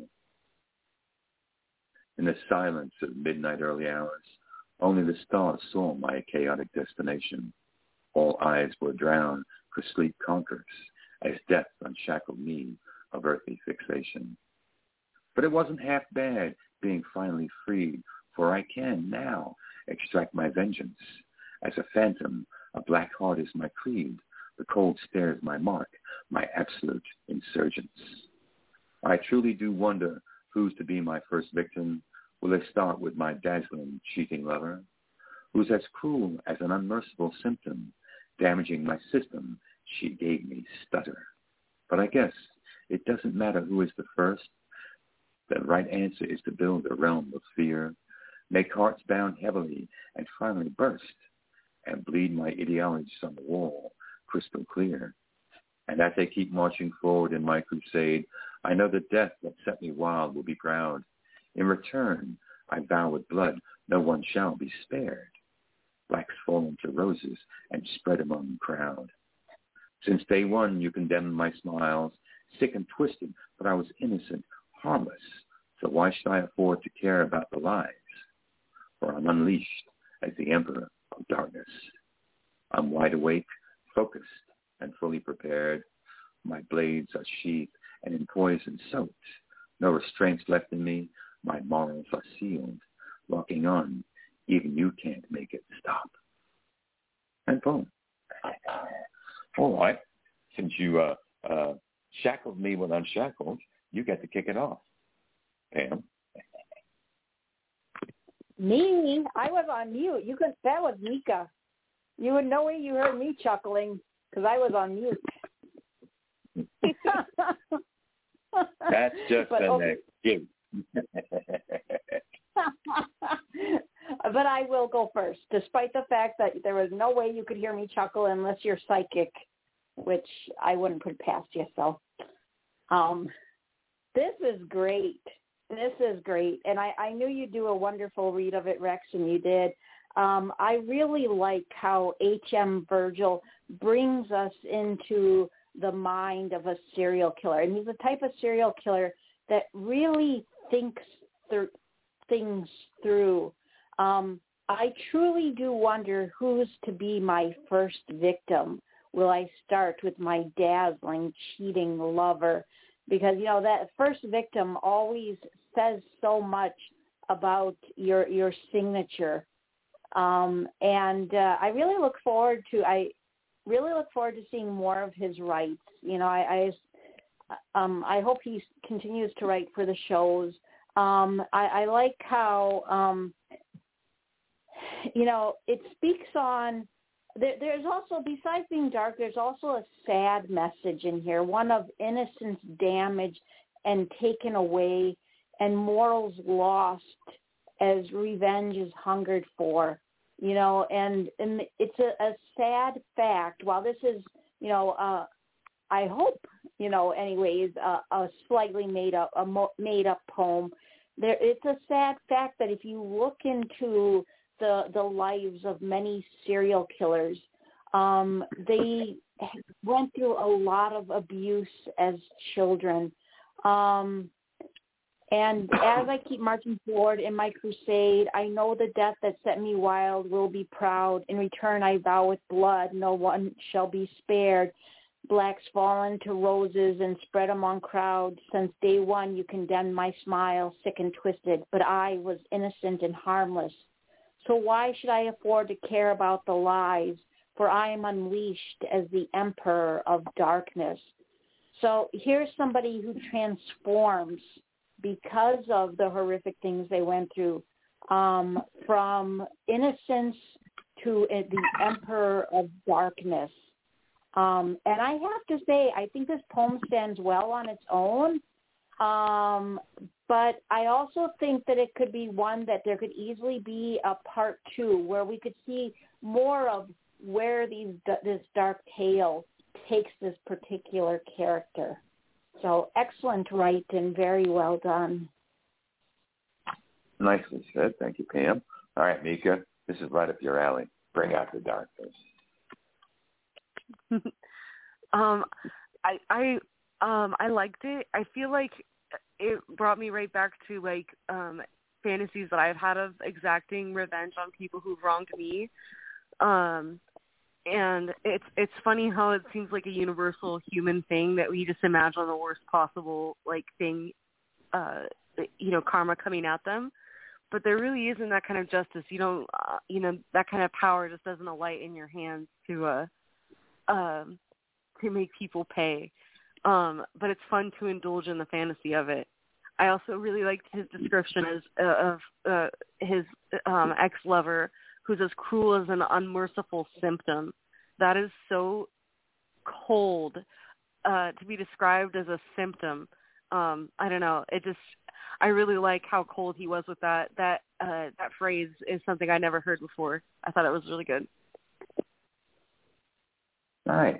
In the silence of midnight early hours, only the stars saw my chaotic destination. All eyes were drowned, for sleep conquers, as death unshackled me of earthly fixation. But it wasn't half bad being finally freed, for I can now extract my vengeance. As a phantom, a black heart is my creed. The cold stare is my mark, my absolute insurgence. I truly do wonder who's to be my first victim. Will I start with my dazzling, cheating lover, who's as cruel as an unmerciful symptom, damaging my system? She gave me stutter. But I guess it doesn't matter who is the first. The right answer is to build a realm of fear, make hearts bound heavily and finally burst, and bleed my ideologies on the wall crystal clear. And as I keep marching forward in my crusade, I know the death that set me wild will be proud. In return, I vow with blood, no one shall be spared. Blacks fall into roses and spread among the crowd. Since day one, you condemned my smiles, sick and twisted, but I was innocent, harmless. So why should I afford to care about the lies? For I'm unleashed as the Emperor of Darkness. I'm wide awake, focused, and fully prepared. My blades are sheathed and in poison soaked. No restraints left in me. My morals are sealed, locking on. Even you can't make it stop. And boom. All right. Since you shackled me with Unshackled, you get to kick it off. Pam? Me? I was on mute. That was Mika. You would no way you heard me chuckling because I was on mute. That's just an excuse. But I will go first, despite the fact that there was no way you could hear me chuckle unless you're psychic, which I wouldn't put past you. So this is great. This is great. And I knew you'd do a wonderful read of it, Rex, and you did. I really like how H.M. Virgil brings us into the mind of a serial killer. And he's the type of serial killer that really thinks things through. I truly do wonder who's to be my first victim. Will I start with my dazzling, cheating lover? Because, you know, that first victim always says so much about your signature. And I really look forward to seeing more of his writes. You know, I hope he continues to write for the shows. I like how, you know, it speaks on, there's also, besides being dark, there's also a sad message in here, one of innocence damaged and taken away and morals lost as revenge is hungered for, you know, and it's a sad fact. While this is, you know, I hope, you know, anyways, a slightly made up poem, it's a sad fact that if you look into the lives of many serial killers, they went through a lot of abuse as children. And as I keep marching forward in my crusade, I know the death that set me wild will be proud. In return, I vow with blood, no one shall be spared. Blacks fall into roses and spread among crowds. Since day one, you condemned my smile, sick and twisted, but I was innocent and harmless. So why should I afford to care about the lies? For I am unleashed as the Emperor of Darkness. So here's somebody who transforms because of the horrific things they went through, from innocence to the Emperor of Darkness. And I have to say, I think this poem stands well on its own. But I also think that it could be one that there could easily be a part 2 where we could see more of where this dark tale takes this particular character. So excellent writing, very well done. Nicely said. Thank you, Pam. All right, Mika, this is right up your alley. Bring out the darkness. I liked it. I feel like it brought me right back to like fantasies that I've had of exacting revenge on people who've wronged me. And it's funny how it seems like a universal human thing that we just imagine the worst possible like thing, karma coming at them. But there really isn't that kind of justice. You don't, that kind of power just doesn't alight in your hands to make people pay. But it's fun to indulge in the fantasy of it. I also really liked his description of his ex-lover, who's as cruel as an unmerciful symptom. That is so cold to be described as a symptom. I don't know. I really like how cold he was with that. That phrase is something I never heard before. I thought it was really good. Nice.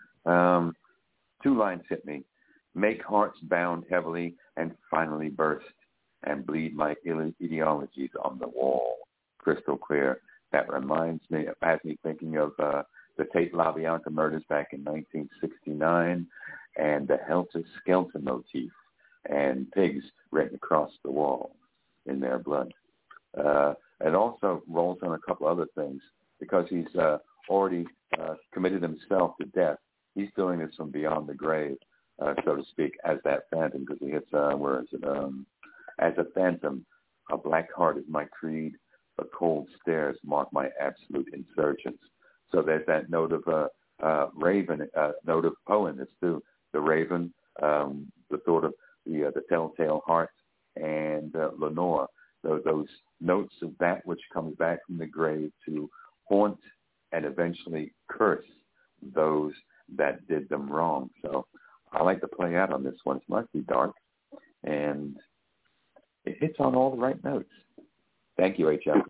2 lines hit me. Make hearts bound heavily and finally burst and bleed my ideologies on the wall. Crystal clear. That reminds me, has me thinking of the Tate LaBianca murders back in 1969 and the Helter Skelter motif and pigs written across the wall in their blood. It also rolls on a couple other things because he's already committed himself to death. He's doing this from beyond the grave, so to speak, as that phantom, because he hits, as a phantom, a black heart is my creed, but cold stares mark my absolute insurgence. So there's that note of raven, note of Poe in this too. The raven, the thought of the telltale heart, and Lenore, those notes of that which comes back from the grave to haunt and eventually curse those that did them wrong. So I like to play out on this one. It must be dark, and it hits on all the right notes. Thank you, HM.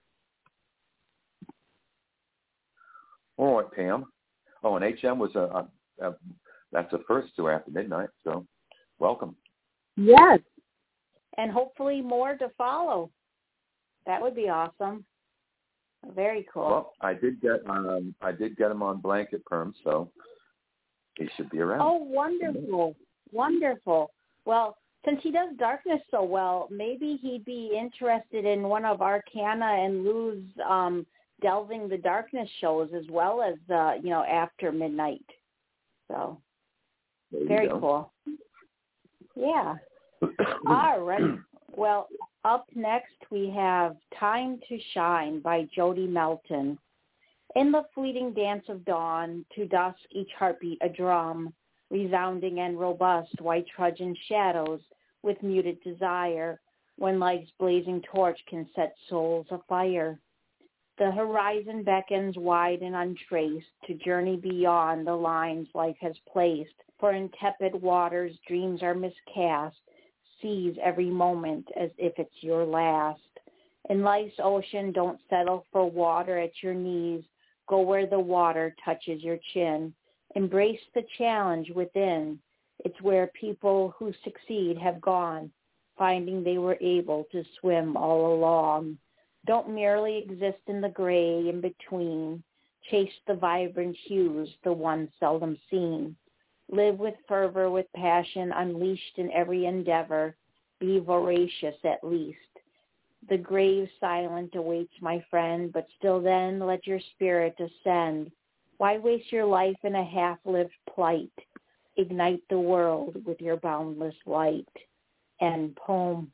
All right, Pam. Oh, and HM was that's the first 2 after midnight, so welcome. Yes, and hopefully more to follow. That would be awesome. Very cool. Well, I did get him on blanket perm, so he should be around. Oh, wonderful, wonderful. Well, since he does darkness so well, maybe he'd be interested in one of Arcana and Lou's Delving the Darkness shows as well as after midnight. So very cool. Yeah. All right. Well, up next we have Time to Shine by Jody Melton. In the fleeting dance of dawn, to dusk each heartbeat a drum, resounding and robust, why trudge in shadows with muted desire, when life's blazing torch can set souls afire. The horizon beckons wide and untraced to journey beyond the lines life has placed, for in tepid waters dreams are miscast, seize every moment as if it's your last. In life's ocean, don't settle for water at your knees. Go where the water touches your chin. Embrace the challenge within. It's where people who succeed have gone, finding they were able to swim all along. Don't merely exist in the gray in between. Chase the vibrant hues, the ones seldom seen. Live with fervor, with passion unleashed in every endeavor. Be voracious at least. The grave silent awaits, my friend, but still then let your spirit ascend. Why waste your life in a half-lived plight? Ignite the world with your boundless light. End poem.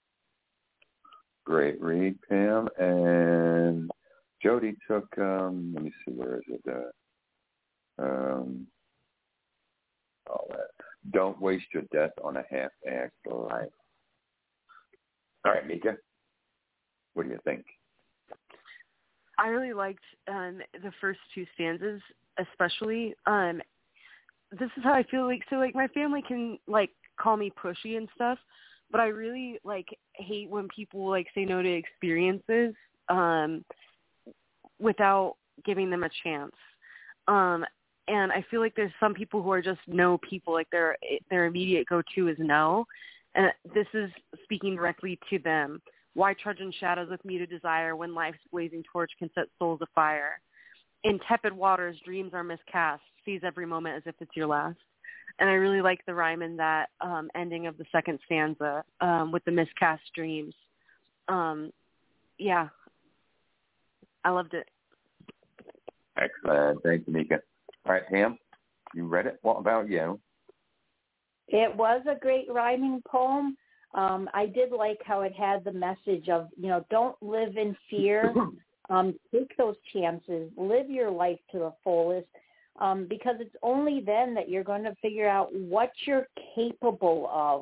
Great read, Pam. And Jody took, let me see, where is it? All that. Don't waste your death on a half-assed life. All right, Mika. What do you think? I really liked the first 2 stanzas. especially. This is how I feel like. So like my family can like call me pushy and stuff, but I really like hate when people like say no to experiences without giving them a chance. And I feel like there's some people who are just no people, like their immediate go-to is no. And this is speaking directly to them. Why trudge in shadows with muted desire when life's blazing torch can set souls afire? In tepid waters, dreams are miscast. Seize every moment as if it's your last. And I really like the rhyme in that ending of the second stanza with the miscast dreams. Yeah, I loved it. Excellent. Thank you, Mika. All right, Pam, you read it? What about you? It was a great rhyming poem. I did like how it had the message of, don't live in fear. Take those chances. Live your life to the fullest, because it's only then that you're going to figure out what you're capable of.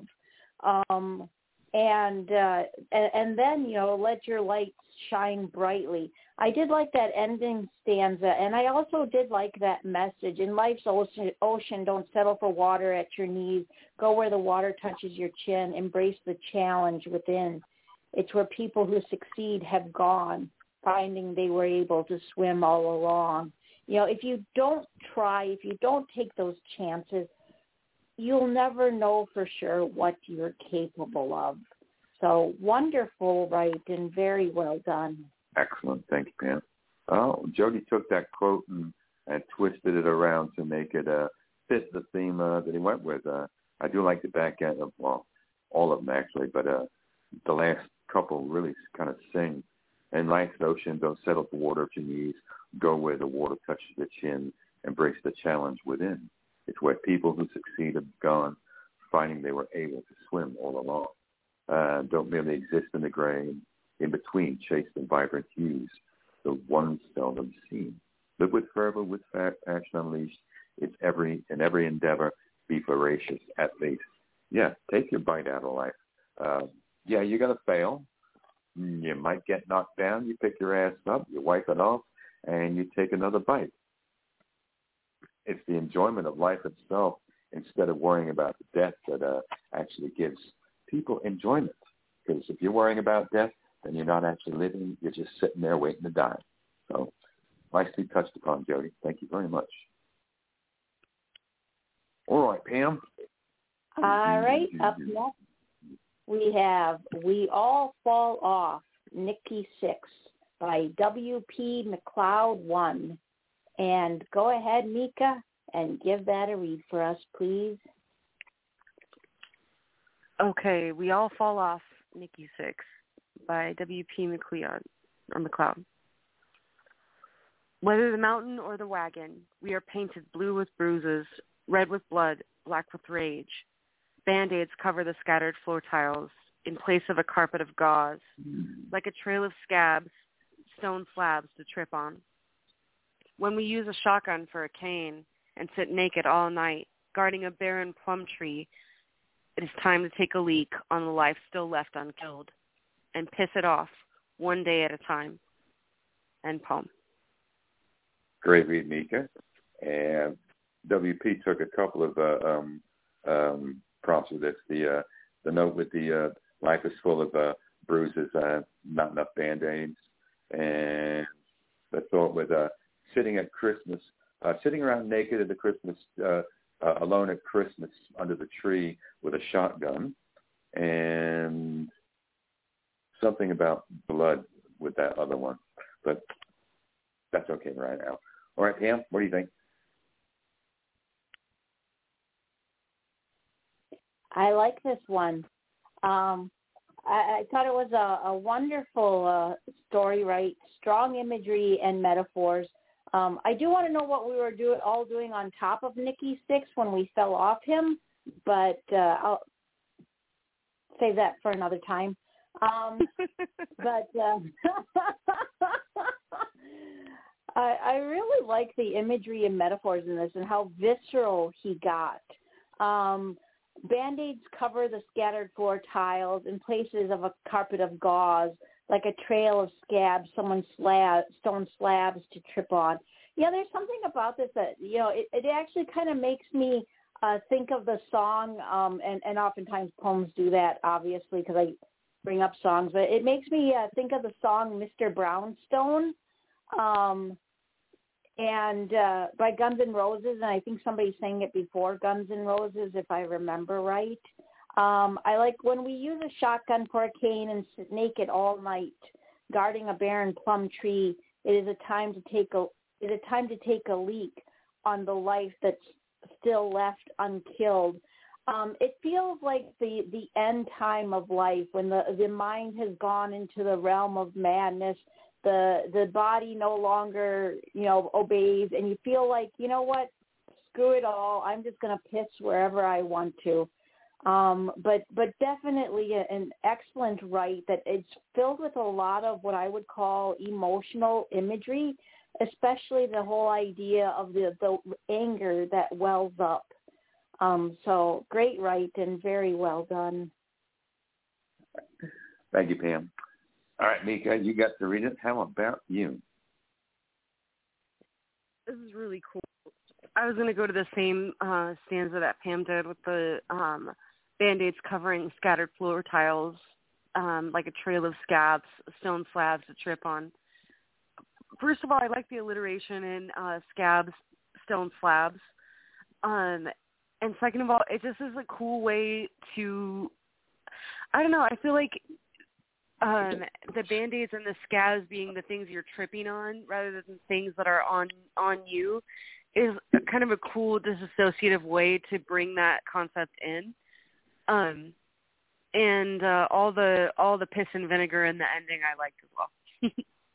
And then, let your light shine brightly. I did like that ending stanza, and I also did like that message. In life's ocean, don't settle for water at your knees. Go where the water touches your chin. Embrace the challenge within. It's where people who succeed have gone, finding they were able to swim all along. If you don't try, if you don't take those chances, you'll never know for sure what you're capable of. So wonderful, right, and very well done. Excellent. Thank you, Pam. Oh, Jody took that quote and twisted it around to make it fit the theme that he went with. I do like the back end of, well, all of them actually, but the last couple really kind of sing. In life's ocean, don't settle for water at your knees. Go where the water touches the chin. Embrace the challenge within. It's where people who succeed have gone, finding they were able to swim all along. Don't merely exist in the gray. In between, chaste and vibrant hues, the ones seldom seen. Live with fervor, with passion unleashed. It's every endeavor, be voracious at least. Yeah, take your bite out of life. Yeah, you're going to fail. You might get knocked down. You pick your ass up, you wipe it off, and you take another bite. It's the enjoyment of life itself instead of worrying about the death that actually gives people enjoyment. Because if you're worrying about death, then you're not actually living. You're just sitting there waiting to die. So nicely touched upon, Jody. Thank you very much. All right, Pam. All right, up next we have We All Fall Off, Nikki 6 by W.P. McLeod 1. And go ahead, Mika, and give that a read for us, please. Okay, We All Fall Off, Nikki 6 by W.P. McLeod. Whether the mountain or the wagon, we are painted blue with bruises, red with blood, black with rage. Band-aids cover the scattered floor tiles in place of a carpet of gauze, like a trail of scabs, stone slabs to trip on. When we use a shotgun for a cane and sit naked all night, guarding a barren plum tree, it is time to take a leak on the life still left unkilled and piss it off one day at a time. End poem. Great read, Mika. And WP took a couple of prompts with this. The note with the life is full of bruises, not enough Band-Aids. And the thought with sitting at Christmas, sitting around naked at the Christmas, alone at Christmas under the tree with a shotgun, and something about blood with that other one. But that's okay right now. All right, Pam, what do you think? I like this one. I thought it was a wonderful story, right? Strong imagery and metaphors. I do want to know what we were all doing on top of Nikki 6 when we fell off him, but I'll save that for another time. But I really like the imagery and metaphors in this and how visceral he got. Band-aids cover the scattered floor tiles in places of a carpet of gauze, like a trail of scabs, stone slabs to trip on. Yeah, there's something about this that, it actually kind of makes me think of the song, and oftentimes poems do that, obviously, because I bring up songs, but it makes me think of the song Mr. Brownstone, and by Guns N' Roses, and I think somebody sang it before Guns N' Roses, if I remember right. I like when we use a shotgun for a cane and sit naked all night, guarding a barren plum tree. It is a time to take a leak on the life that's still left unkilled. It feels like the end time of life, when the mind has gone into the realm of madness. The body no longer, obeys, and you feel like, you know what, screw it all. I'm just going to piss wherever I want to. But definitely an excellent write that it's filled with a lot of what I would call emotional imagery, especially the whole idea of the anger that wells up. So great write and very well done. Thank you, Pam. All right, Mika, you got to read it. How about you? This is really cool. I was going to go to the same stanza that Pam did with the Band-Aids covering scattered floor tiles, like a trail of scabs, stone slabs to trip on. First of all, I like the alliteration in scabs, stone slabs. And second of all, it just is a cool way to, I don't know, I feel like the Band-Aids and the scabs being the things you're tripping on rather than things that are on you is kind of a cool disassociative way to bring that concept in. And all the piss and vinegar in the ending I liked as well.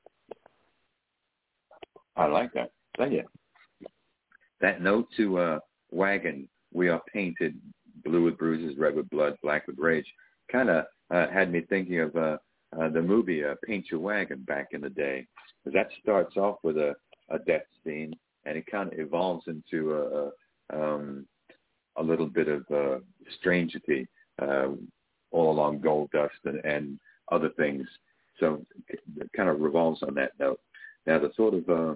I like that. Thank you. That note to Wagon, we are painted blue with bruises, red with blood, black with rage, kind of had me thinking of the movie Paint Your Wagon back in the day. That starts off with a death scene, and it kind of evolves into a little bit of strangity all along gold dust and other things. So it kind of revolves on that note. Now, the sort of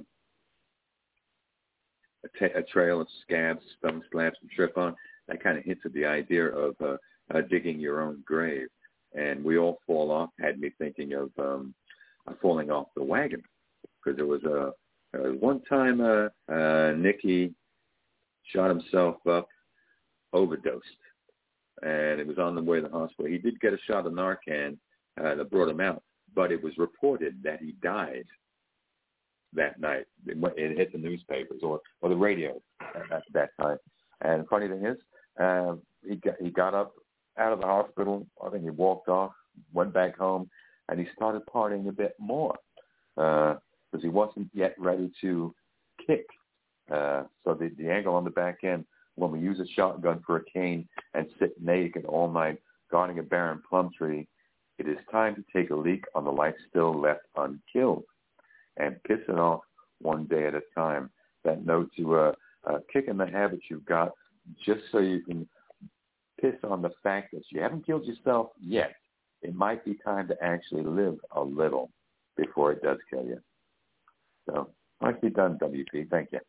a trail of scabs, stone slabs to trip on, that kind of hints at the idea of digging your own grave. And we all fall off, had me thinking of falling off the wagon. Because there was one time Nicky shot himself up, overdosed. And it was on the way to the hospital. He did get a shot of Narcan that brought him out. But it was reported that he died that night. It hit the newspapers or the radio at that time. And the funny thing is, he got up out of the hospital. I think he walked off, went back home, and he started partying a bit more because he wasn't yet ready to kick. So the angle on the back end, when we use a shotgun for a cane and sit naked all night guarding a barren plum tree, it is time to take a leak on the life still left unkilled and piss it off one day at a time. That note to kicking the habits you've got just so you can piss on the fact that you haven't killed yourself yet. It might be time to actually live a little before it does kill you. So, nicely done, WP. Thank you.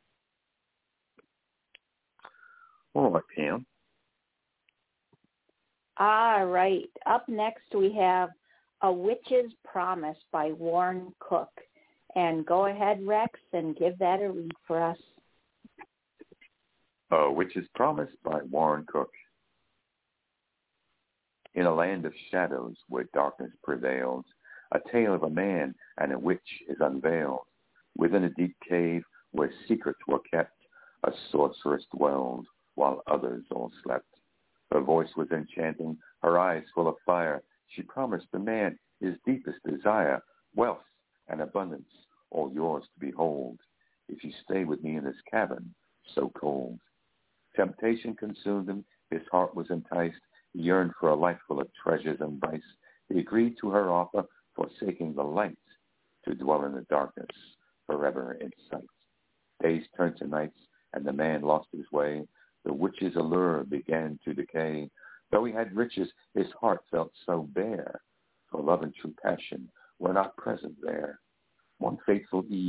All right, Pam. All right. Up next, we have A Witch's Promise by Warren Cook. And go ahead, Rex, and give that a read for us. A Witch's Promise by Warren Cook. In a land of shadows where darkness prevails, a tale of a man and a witch is unveiled. Within a deep cave where secrets were kept, a sorceress dwelled while others all slept. Her voice was enchanting, her eyes full of fire. She promised the man his deepest desire, wealth and abundance, all yours to behold, if you stay with me in this cabin so cold. Temptation consumed him, his heart was enticed, he yearned for a life full of treasures and vice. He agreed to her offer, forsaking the light, to dwell in the darkness, forever in sight. Days turned to nights, and the man lost his way. The witch's allure began to decay. Though he had riches, his heart felt so bare, for love and true passion were not present there. One fateful eve,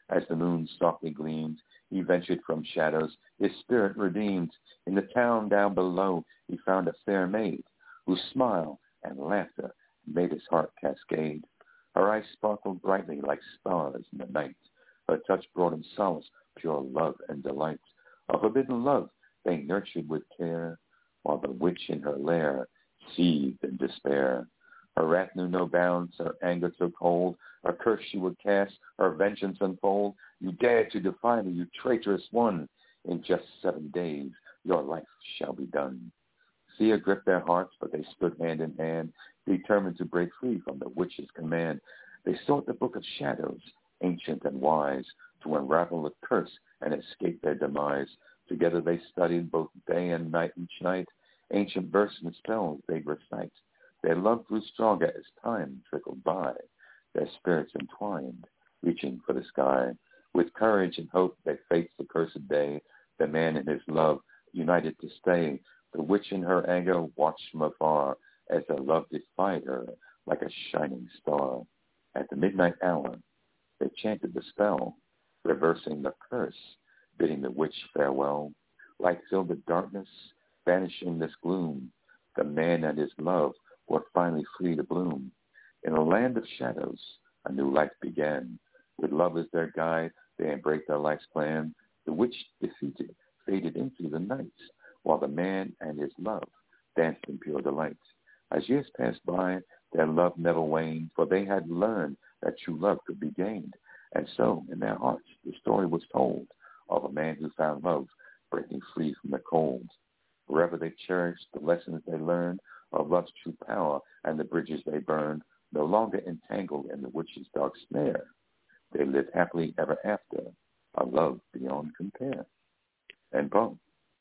As the moon softly gleamed, he ventured from shadows, his spirit redeemed. In the town down below, he found a fair maid, whose smile and laughter made his heart cascade. Her eyes sparkled brightly like stars in the night. Her touch brought him solace, pure love and delight. A forbidden love they nurtured with care, while the witch in her lair seethed in despair. Her wrath knew no bounds, her anger took hold. Her curse she would cast, her vengeance unfold. You dared to defy me, you traitorous one. In just 7 days your life shall be done. Fear gripped their hearts, but they stood hand in hand, determined to break free from the witch's command. They sought the book of shadows, ancient and wise, to unravel the curse and escape their demise. Together they studied both day and night each night. Ancient verses and spells they'd recite. Their love grew stronger as time trickled by. Their spirits entwined, reaching for the sky. With courage and hope they faced the cursed day. The man and his love united to stay. The witch in her anger watched from afar as their love defied her like a shining star. At the midnight hour, they chanted the spell, reversing the curse, bidding the witch farewell. Light filled the darkness, banishing this gloom. The man and his love were finally free to bloom. In a land of shadows, a new life began. With love as their guide, they embraced their life's plan. The witch, defeated, faded into the night, while the man and his love danced in pure delight. As years passed by, their love never waned, for they had learned that true love could be gained. And so, in their hearts, the story was told of a man who found love, breaking free from the cold. Forever they cherished the lessons they learned of love's true power and the bridges they burned. No longer entangled in the witch's dark snare, they lived happily ever after, a love beyond compare. And boom.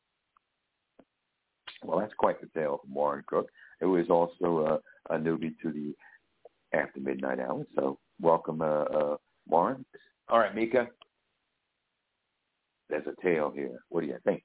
Well, that's quite the tale from Warren Cook, who is also a newbie to the After Midnight Hour. So welcome, Warren. All right, Mika, there's a tale here. What do you think?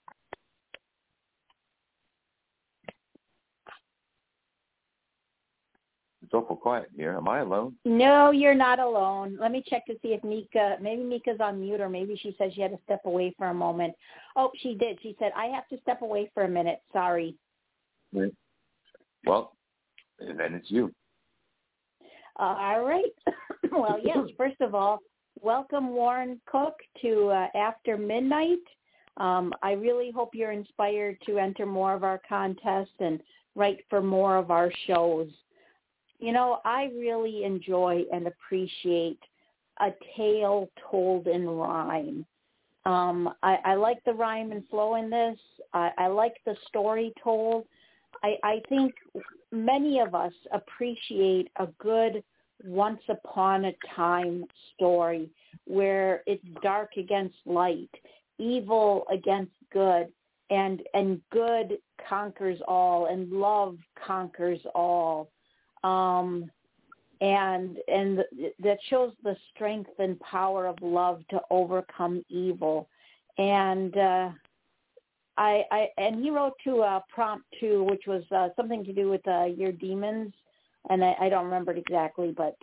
It's awful quiet here. Am I alone? No, you're not alone. Let me check to see if maybe Mika's on mute, or maybe she said she had to step away for a moment. Oh, she did. She said, I have to step away for a minute. Sorry. Right. Well, and then it's you. All right. Well, yes, first of all, welcome Warren Cook to After Midnight. I really hope you're inspired to enter more of our contests and write for more of our shows. You know, I really enjoy and appreciate a tale told in rhyme. I like the rhyme and flow in this. I like the story told. I think many of us appreciate a good once upon a time story where it's dark against light, evil against good, and good conquers all, and love conquers all. And that shows the strength and power of love to overcome evil. And and he wrote to prompt 2, which was something to do with your demons, and I don't remember it exactly, but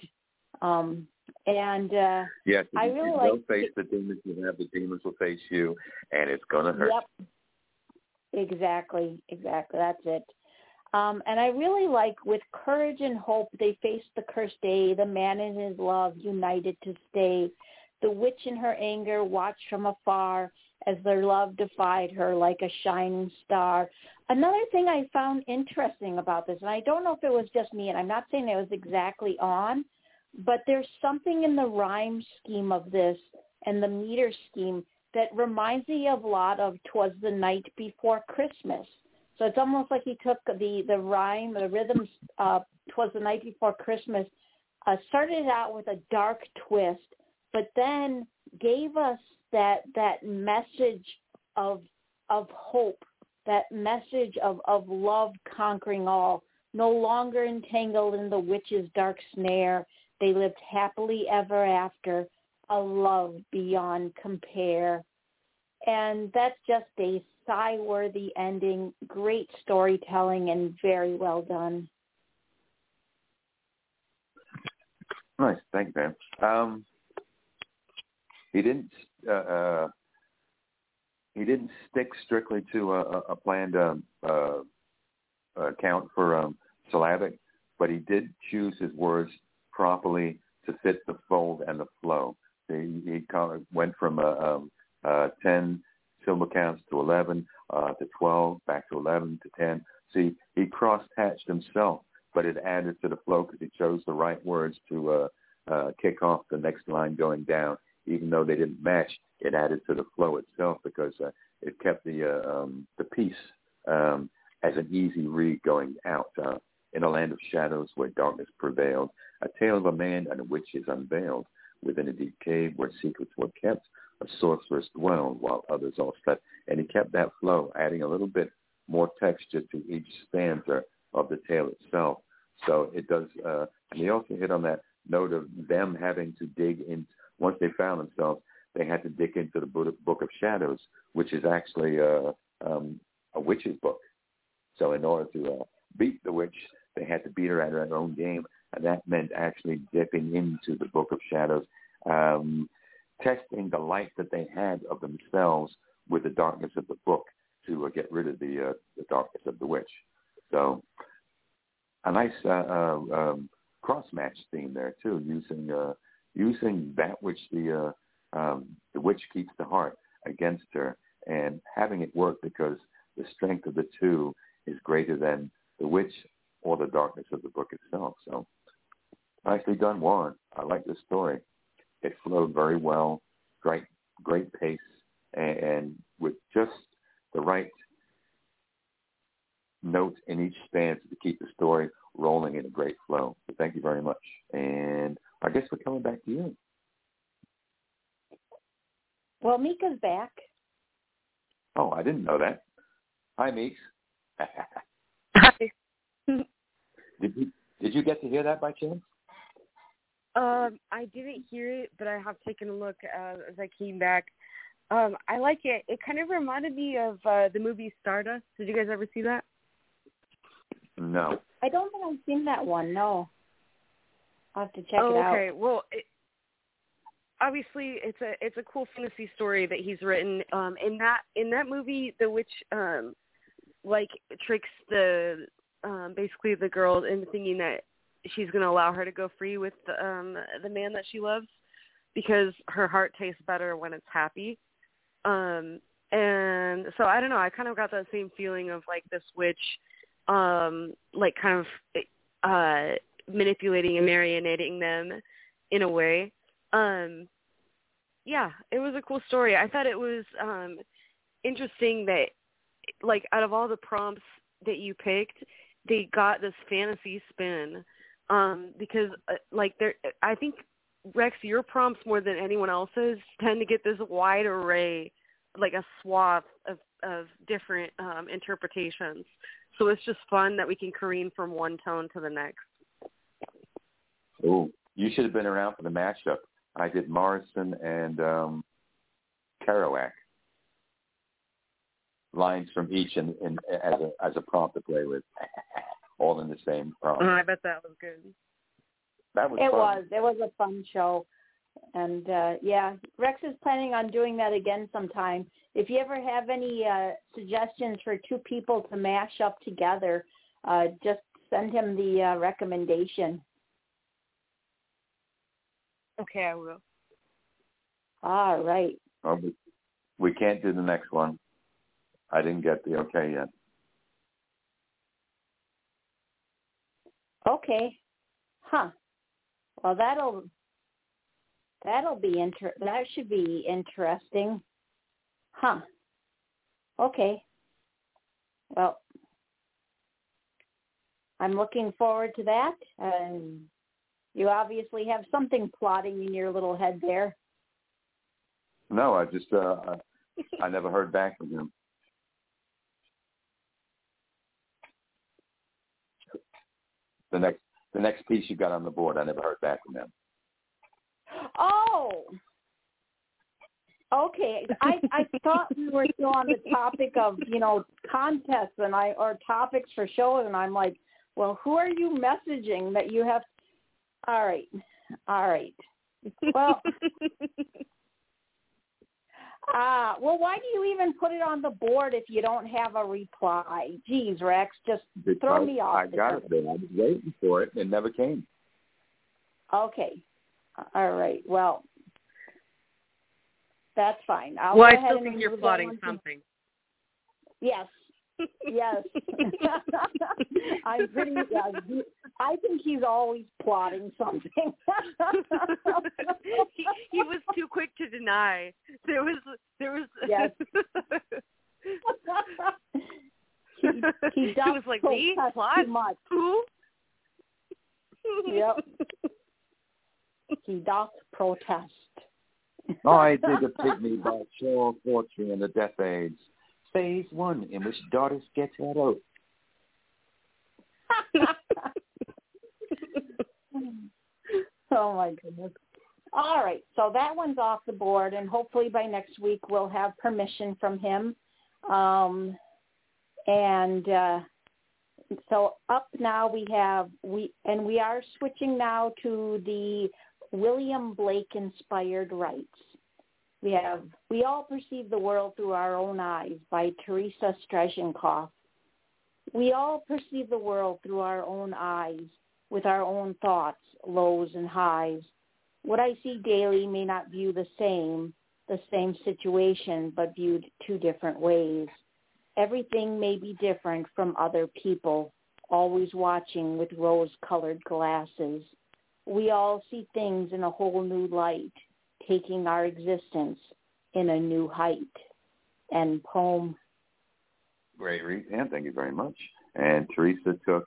yes, I really like. Don't face the demons you have; the demons will face you, and it's gonna hurt. Yep. Exactly. That's it. And I really like, with courage and hope, they faced the cursed day. The man in his love united to stay. The witch in her anger watched from afar as their love defied her like a shining star. Another thing I found interesting about this, and I don't know if it was just me, and I'm not saying it was exactly on, but there's something in the rhyme scheme of this and the meter scheme that reminds me of a lot of 'Twas the Night Before Christmas. So it's almost like he took the rhyme, the rhythms, 'Twas the Night Before Christmas, started out with a dark twist, but then gave us that message of hope, that message of love conquering all. No longer entangled in the witch's dark snare, they lived happily ever after, a love beyond compare. And that's just a sigh-worthy ending, great storytelling, and very well done. Nice, thank you, man. he didn't stick strictly to a planned count for syllabic, but he did choose his words properly to fit the fold and the flow. He kind of went from 10 syllable counts to 11 to 12, back to 11 to 10. See, he cross-hatched himself, but it added to the flow because he chose the right words to kick off the next line going down. Even though they didn't match, it added to the flow itself because it kept the piece as an easy read going out. In a land of shadows where darkness prevailed, a tale of a man and a witch is unveiled. Within a deep cave where secrets were kept, a sorceress dwelled while others all slept. And he kept that flow, adding a little bit more texture to each stanza of the tale itself. So it does, and he also hit on that note of them having to dig in. Once they found themselves, they had to dig into the Book of Shadows, which is actually a witch's book. So in order to beat the witch, they had to beat her at her own game, and that meant actually dipping into the Book of Shadows, testing the light that they had of themselves with the darkness of the book to get rid of the darkness of the witch. So a nice cross-match theme there too, using that which the witch keeps the heart against her, and having it work because the strength of the two is greater than the witch or the darkness of the book itself. So nicely done, Warren. I like this story. It flowed very well, great pace, and with just the right notes in each stanza to keep the story rolling in a great flow. So thank you very much. And I guess we're coming back to you. Well, Mika's back. Oh, I didn't know that. Hi, Meeks. Hi. Did you get to hear that by chance? I didn't hear it, but I have taken a look as I came back. I like it. It kind of reminded me of the movie Stardust. Did you guys ever see that? No. I don't think I've seen that one, no. I'll have to check it out. Okay. Well, obviously, it's a cool fantasy story that he's written. In that movie, the witch tricks basically the girl into thinking that she's going to allow her to go free with the man that she loves because her heart tastes better when it's happy. And so I don't know. I kind of got that same feeling of like this witch, kind of manipulating and marionating them in a way. Yeah, it was a cool story. I thought it was interesting that, like, out of all the prompts that you picked, they got this fantasy spin. Because, I think, Rex, your prompts more than anyone else's tend to get this wide array, like a swath of different interpretations. So it's just fun that we can careen from one tone to the next. Oh, you should have been around for the mashup. I did Morrison and Kerouac. Lines from each and as a prompt to play with, all in the same prompt. I bet that was good. That was fun. It was a fun show. And, Rex is planning on doing that again sometime. If you ever have any suggestions for two people to mash up together, just send him the recommendation. Okay, I will. All right. We can't do the next one. I didn't get the okay yet. Okay. Huh. Well, that'll be that should be interesting. Huh. Okay. Well, I'm looking forward to that. You obviously have something plotting in your little head there. No, I just I never heard back from him. The next piece you got on the board, I never heard back from them. Oh, okay. I thought we were still on the topic of contests or topics for shows, and I'm like, well, who are you messaging that you have? All right. Well, Well, why do you even put it on the board if you don't have a reply? Geez, Rex, just throw me off. I got it there. I was waiting for it, and it never came. Okay. All right. Well, that's fine. I still think you're plotting something. Yes. Yes. I think he's always plotting something. he was too quick to deny. There was Yes. he was like, me? Plot? Too much. Who? Yep. He doth protest. I did a pygmy by Cheryl Fortune in the Death Age. Phase 1, in which daughters get that out. Oh, my goodness. All right, so that one's off the board, and hopefully by next week we'll have permission from him. So up now we are switching now to the William Blake inspired rights. We all perceive the world through our own eyes by Teresa Strezhenkoff. We all perceive the world through our own eyes with our own thoughts, lows and highs. What I see daily may not view the same situation, but viewed two different ways. Everything may be different from other people, always watching with rose-colored glasses. We all see things in a whole new light, taking our existence in a new height. End poem. Great read, Pam. Thank you very much. And Teresa took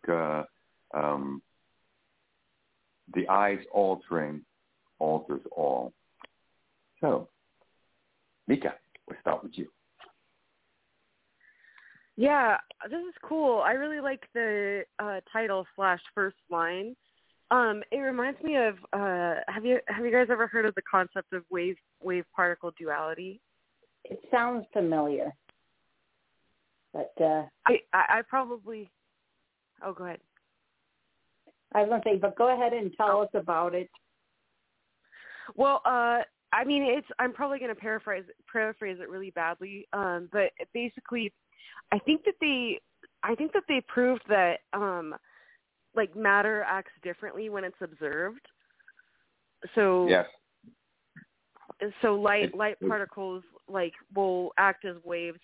the eyes altering alters all. So, Mika, we'll start with you. Yeah, this is cool. I really like the title / first line. It reminds me of have you guys ever heard of the concept of wave particle duality? It sounds familiar, but I probably. Oh, go ahead. I was going to say, but go ahead and tell us about it. Well, I mean, I'm probably going to paraphrase it really badly, but basically, I think that they proved that like matter acts differently when it's observed. So yes. So light particles like will act as waves,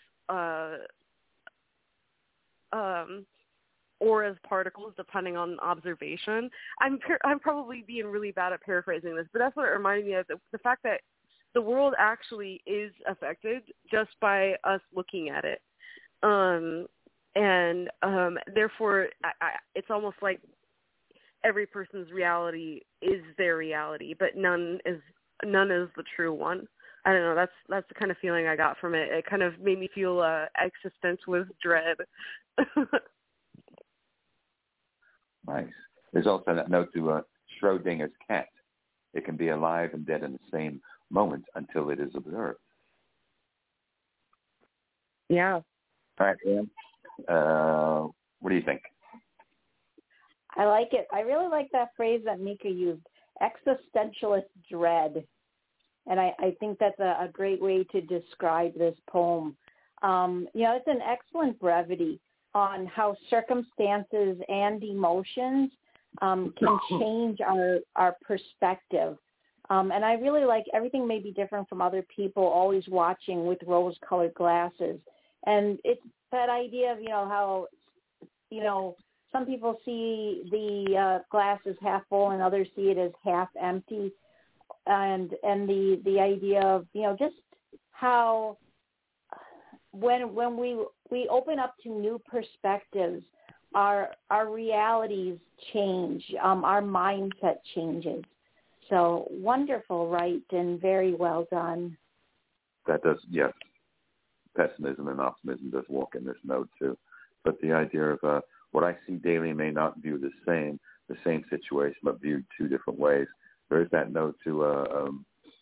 or as particles depending on observation. I'm probably being really bad at paraphrasing this, but that's what it reminded me of, the fact that the world actually is affected just by us looking at it. Therefore, it's almost like every person's reality is their reality, but none is the true one. I don't know. That's the kind of feeling I got from it. It kind of made me feel existence with dread. Nice. There's also that note to Schrodinger's cat. It can be alive and dead in the same moment until it is observed. Yeah. All right, Ann. What do you think? I like it. I really like that phrase that Mika used, existentialist dread. And I think that's a great way to describe this poem. It's an excellent brevity on how circumstances and emotions can change our perspective. And I really like everything may be different from other people, always watching with rose-colored glasses. And it's that idea of, how, some people see the glass as half full and others see it as half empty. And the idea of, just how when we open up to new perspectives, our realities change, our mindset changes. So wonderful, right, and very well done. That does, yes. Pessimism and optimism does walk in this note too. But the idea of what I see daily may not view the same situation, but viewed two different ways. There is that note to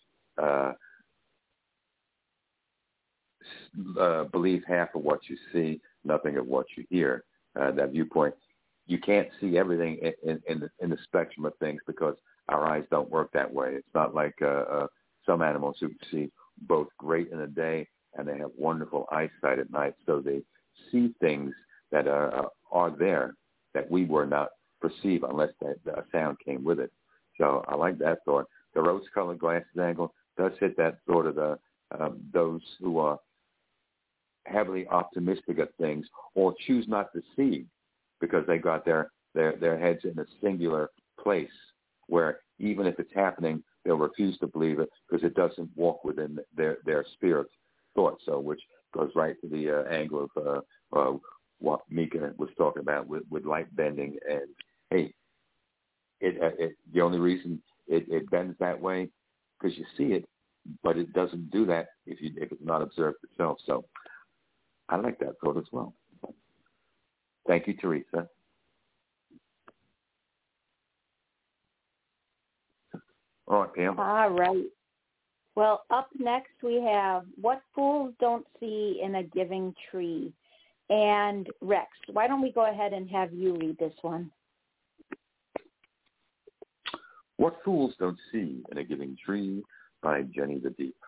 believe half of what you see, nothing of what you hear. That viewpoint, you can't see everything in the spectrum of things because our eyes don't work that way. It's not like some animals who see both great in the day and they have wonderful eyesight at night. So they see things that are there that we were not perceive unless that sound came with it. So I like that thought. The rose-colored glasses angle does hit that sort of those who are heavily optimistic at things or choose not to see because they got their heads in a singular place where even if it's happening, they'll refuse to believe it because it doesn't walk within their spirit thought. So which goes right to the angle of what Mika was talking about with light bending. And hey, the only reason it bends that way because you see it, but it doesn't do that if it's not observed itself. So I like that thought as well. Thank you, Teresa. All right, Pam. All right. Well, up next we have What Fools Don't See in a Giving Tree. And Rex, why don't we go ahead and have you read this one? What Fools Don't See in a Giving Tree by Jenny the Deep.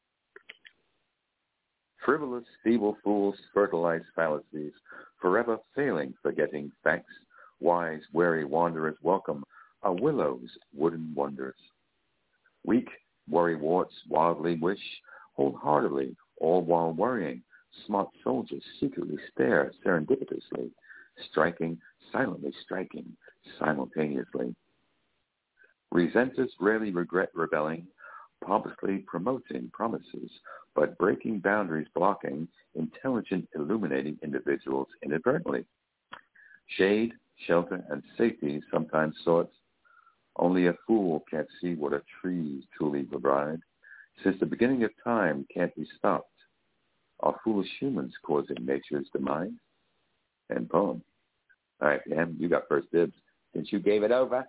Frivolous, feeble fools fertilize fallacies, forever failing, forgetting facts. Wise, wary wanderers welcome a willow's wooden wonders. Weak, worrywarts wildly wish, wholeheartedly, all while worrying. Smart soldiers secretly stare serendipitously, striking, silently striking, simultaneously. Resenters rarely regret rebelling, pompously promoting promises, but breaking boundaries, blocking intelligent, illuminating individuals inadvertently. Shade, shelter, and safety sometimes sought. Only a fool can't see what a tree's truly provide. Since the beginning of time can't be stopped, are foolish humans causing nature's demise? End poem. All right, Pam, you got first dibs. Since you gave it over.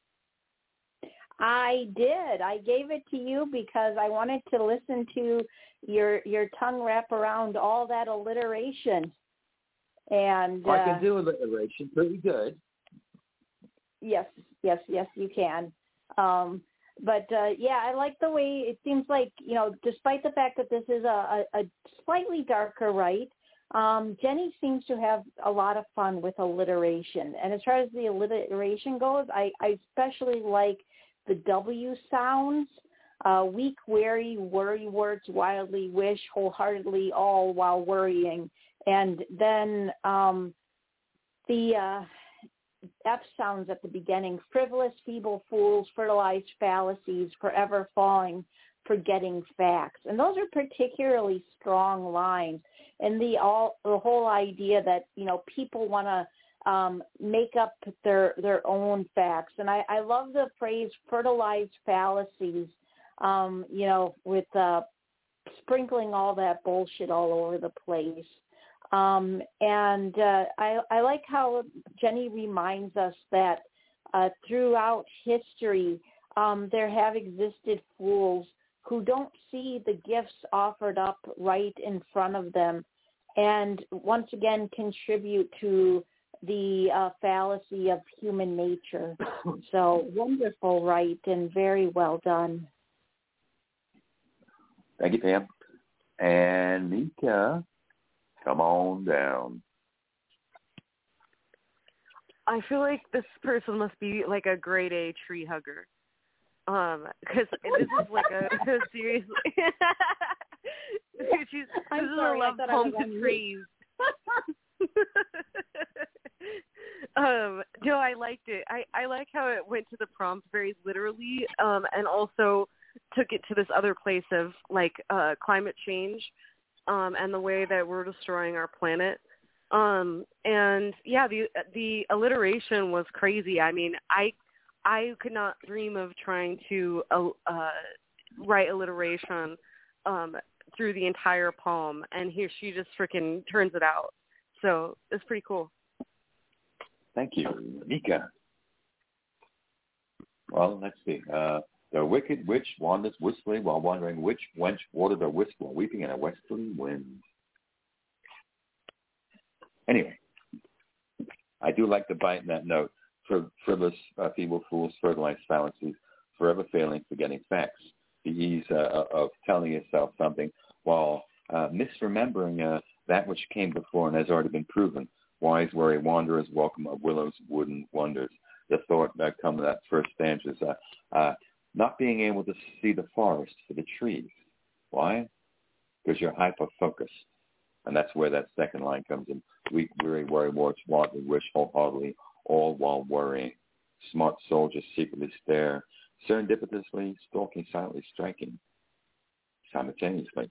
I did. I gave it to you because I wanted to listen to your tongue wrap around all that alliteration. And I can do alliteration pretty good. Yes, you can. But I like the way it seems like, despite the fact that this is a slightly darker write, Jenny seems to have a lot of fun with alliteration. And as far as the alliteration goes, I especially like the W sounds, weak, wary, worrywarts, wildly wish, wholeheartedly, all while worrying. And then the F sounds at the beginning, frivolous, feeble fools, fertilized fallacies, forever falling, forgetting facts. And those are particularly strong lines. And the whole idea that, people want to make up their own facts. And I love the phrase fertilized fallacies, with sprinkling all that bullshit all over the place. I like how Jenny reminds us that throughout history, there have existed fools who don't see the gifts offered up right in front of them and once again contribute to the fallacy of human nature. So wonderful, right, and very well done. Thank you, Pam. And Mika, come on down. I feel like this person must be like a grade A tree hugger. Because this is like seriously. This is a love poem to trees. No, I liked it. I like how it went to the prompt very literally, and also took it to this other place of like climate change, and the way that we're destroying our planet. And yeah, the alliteration was crazy. I mean, I could not dream of trying to write alliteration through the entire poem, and here she just freaking turns it out. So it's pretty cool. Thank you, Mika. Well, let's see. The wicked witch wanders wistfully while wondering which wench watered her wisp while weeping in a westerly wind. Anyway, I do like the bite in that note. Frivolous, feeble fools, fertilized fallacies, forever failing, forgetting facts. the ease of telling yourself something while misremembering that which came before and has already been proven. Wise, wary wanderers, welcome of willows, wooden wonders. The thought that comes in that first stanza is not being able to see the forest for the trees. Why? Because you're hyper-focused. And that's where that second line comes in. Weak, weary, worry, warts, want, we wish wholeheartedly, all while worrying. Smart soldiers secretly stare, serendipitously, stalking, silently striking, simultaneously.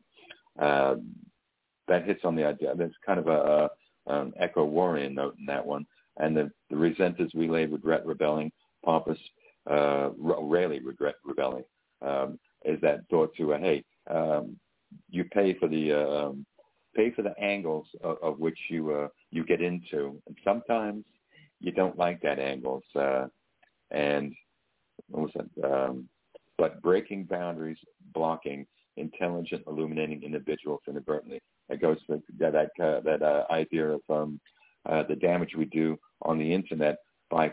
That hits on the idea. There's kind of an echo-warrior note in that one. And the resenters relayed regret rebelling, pompous, rarely regret rebelling, is that thought to, hey, you pay for the angles of which you get into, and sometimes you don't like that angles. And what was that? But breaking boundaries, blocking, intelligent, illuminating individuals inadvertently. That goes to that idea of the damage we do on the internet by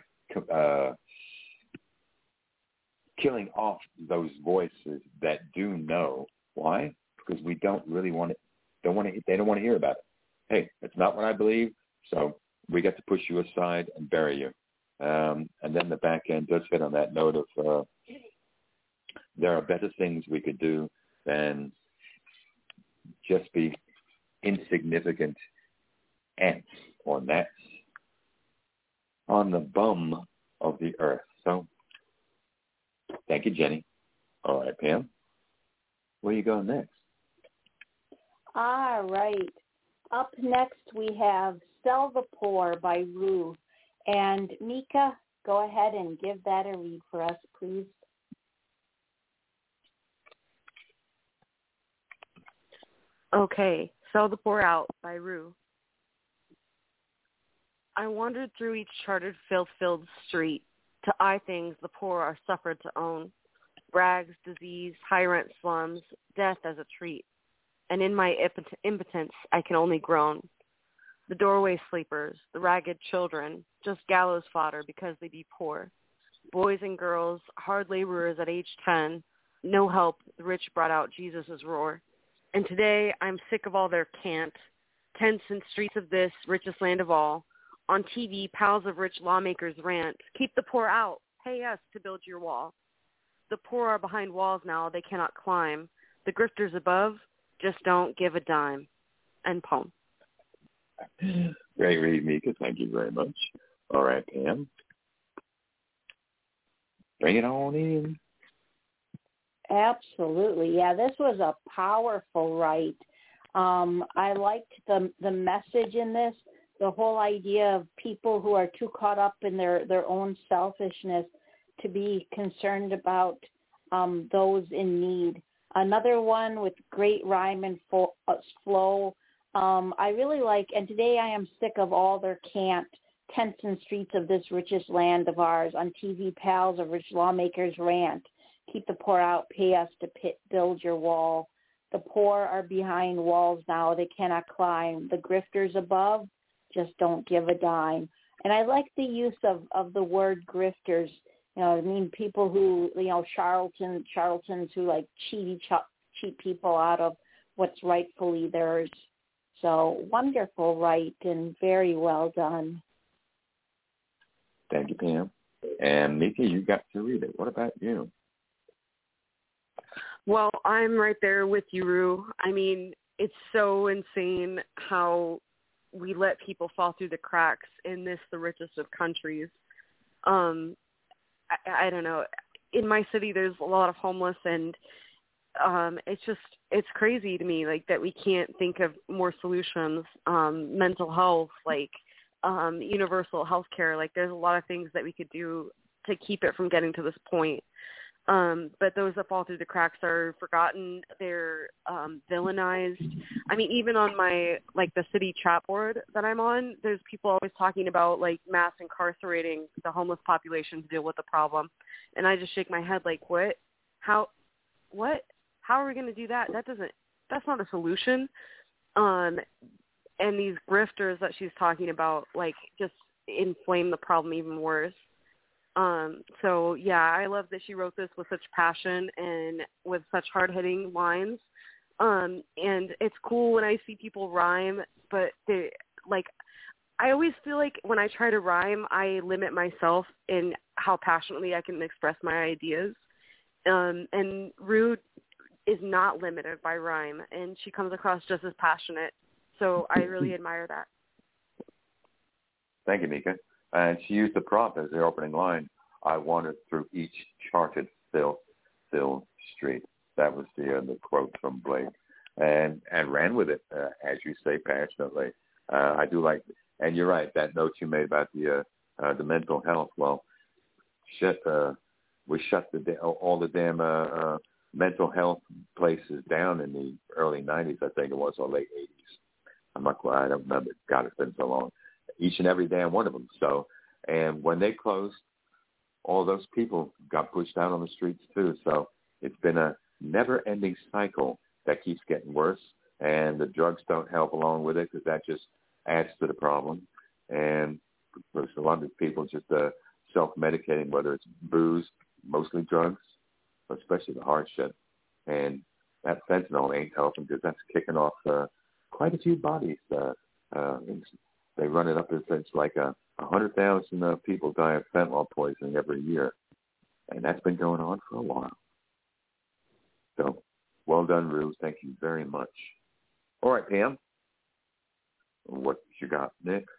killing off those voices that do know. Why? Because we don't really want it. They don't want to hear about it. Hey, it's not what I believe, so we get to push you aside and bury you. And then the back end does hit on that note of there are better things we could do than just be insignificant ants or gnats on the bum of the earth. So thank you, Jenny. All right, Pam. Where are you going next? All right. Up next we have Sell the Poor by Rue. And Mika, go ahead and give that a read for us, please. Okay. Sell the Poor Out by Rue. I wandered through each chartered filth-filled street to eye things the poor are suffered to own. Rags, disease, high-rent slums, death as a treat. And in my impotence, I can only groan. The doorway sleepers, the ragged children, just gallows fodder because they be poor. Boys and girls, hard laborers at age 10, no help, the rich brought out Jesus' roar. And today, I'm sick of all their cant. Tents and streets of this, richest land of all. On TV, pals of rich lawmakers rant, keep the poor out, pay us to build your wall. The poor are behind walls now, they cannot climb. The grifters above just don't give a dime. End poem. Great read, Mika. Thank you very much. All right, Pam. Bring it on in. Absolutely. Yeah, this was a powerful write. I liked the message in this, the whole idea of people who are too caught up in their own selfishness to be concerned about those in need. Another one with great rhyme and flow. I really like, and today I am sick of all their cant, tents and streets of this richest land of ours. On TV, pals of rich lawmakers rant. Keep the poor out, pay us to build your wall. The poor are behind walls now, they cannot climb. The grifters above just don't give a dime. And I like the use of the word grifters. You know, I mean, people who, you know, charlatans who like cheat people out of what's rightfully theirs. So wonderful, right, and very well done. Thank you, Pam. And Mika, you got to read it. What about you? Well, I'm right there with you, Rue. I mean, it's so insane how we let people fall through the cracks in this, the richest of countries. I don't know. In my city, there's a lot of homeless, and it's crazy to me, like, that we can't think of more solutions. Mental health, like universal health care, like there's a lot of things that we could do to keep it from getting to this point. But those that fall through the cracks are forgotten. They're villainized. I mean, even on my, like, the city chat board that I'm on, there's people always talking about, like, mass incarcerating the homeless population to deal with the problem. And I just shake my head like, what? How are we going to do that? That's not a solution. And these grifters that she's talking about, like, just inflame the problem even worse. So yeah, I love that she wrote this with such passion and with such hard-hitting lines. And it's cool when I see people rhyme, but they, like, I always feel like when I try to rhyme, I limit myself in how passionately I can express my ideas. And Rue is not limited by rhyme, and she comes across just as passionate. So I really admire that. Thank you, Mika. And she used the prompt as the opening line. I wandered through each charted filled street. That was the quote from Blake, and ran with it, as you say, passionately. I do like, and you're right, that note you made about the mental health. Well, we shut all the damn mental health places down in the early 90s, I think it was, or late 80s. I'm not quite, I don't remember. God, it's been so long. Each and every damn one of them. So, and when they closed, all those people got pushed out on the streets too. So it's been a never-ending cycle that keeps getting worse, and the drugs don't help along with it because that just adds to the problem. And there's a lot of people just self-medicating, whether it's booze, mostly drugs, especially the hard shit. And that fentanyl ain't helping because that's kicking off quite a few bodies. They run it up as it's like 100,000 people die of fentanyl poisoning every year. And that's been going on for a while. So, well done, Rue. Thank you very much. All right, Pam. What you got next?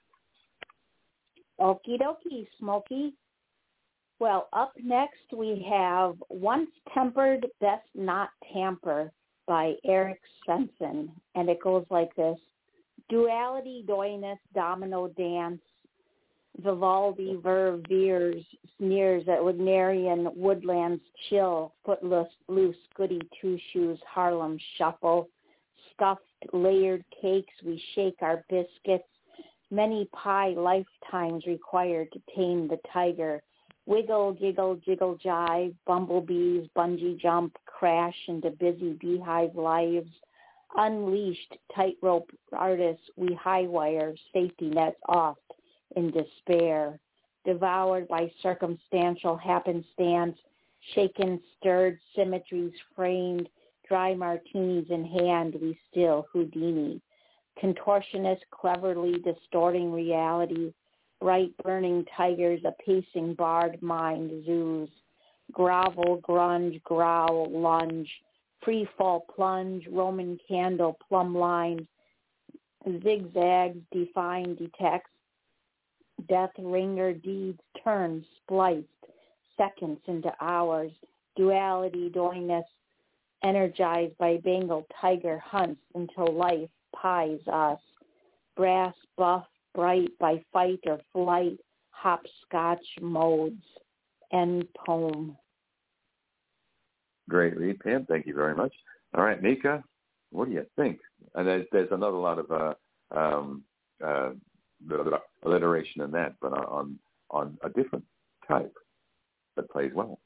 Okie dokie, Smokey. Well, up next we have Once Tempered, Best Not Tamper by Eric Svensson. And it goes like this. Duality, doinus, domino dance, Vivaldi, verve, veers, sneers at Wagnerian woodlands chill, footloose, goody two-shoes, Harlem shuffle, stuffed, layered cakes, we shake our biscuits, many pie lifetimes required to tame the tiger, wiggle, giggle, jiggle, jive, bumblebees, bungee jump, crash into busy beehive lives, unleashed tightrope artists, we high wire, safety nets off in despair, devoured by circumstantial happenstance, shaken, stirred, symmetries framed, dry martinis in hand, we still Houdini, contortionist cleverly distorting reality, bright burning tigers, a pacing barred mind zoos, grovel, grunge, growl, lunge, free fall plunge, Roman candle, plumb lines, zigzags, define, detects, death ringer deeds turn, spliced, seconds into hours, duality, doiness, energized by Bengal tiger hunts until life pies us, brass buff, bright by fight or flight, hopscotch modes, end poem. Great read, Pam. Thank you very much. All right, Mika, what do you think? And there's another lot of alliteration in that, but on a different type that plays well.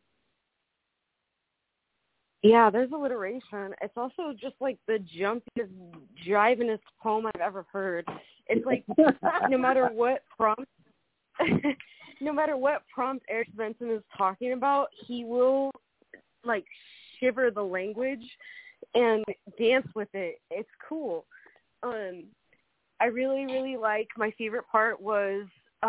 Yeah, there's alliteration. It's also just like the jumpiest, drivingest poem I've ever heard. It's like no matter what prompt Eric Svensson is talking about, he will like shiver the language and dance with it. It's cool. I really, really like, my favorite part was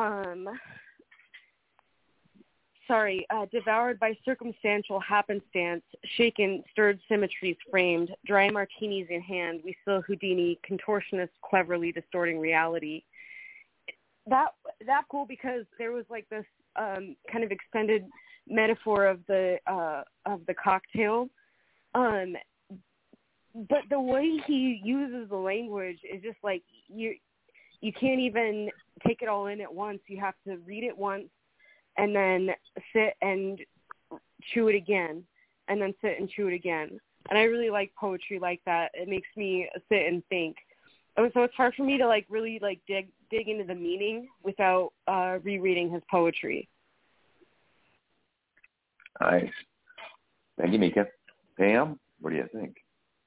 devoured by circumstantial happenstance, shaken, stirred symmetries framed, dry martinis in hand, we still Houdini, contortionist cleverly distorting reality. That cool because there was like this kind of extended metaphor of the cocktail, but the way he uses the language is just like you can't even take it all in at once. You have to read it once and then sit and chew it again, and then sit and chew it again. And I really like poetry like that. It makes me sit and think. So it's hard for me to like really like dig into the meaning without rereading his poetry. Nice. Thank you, Mika. Pam, what do you think?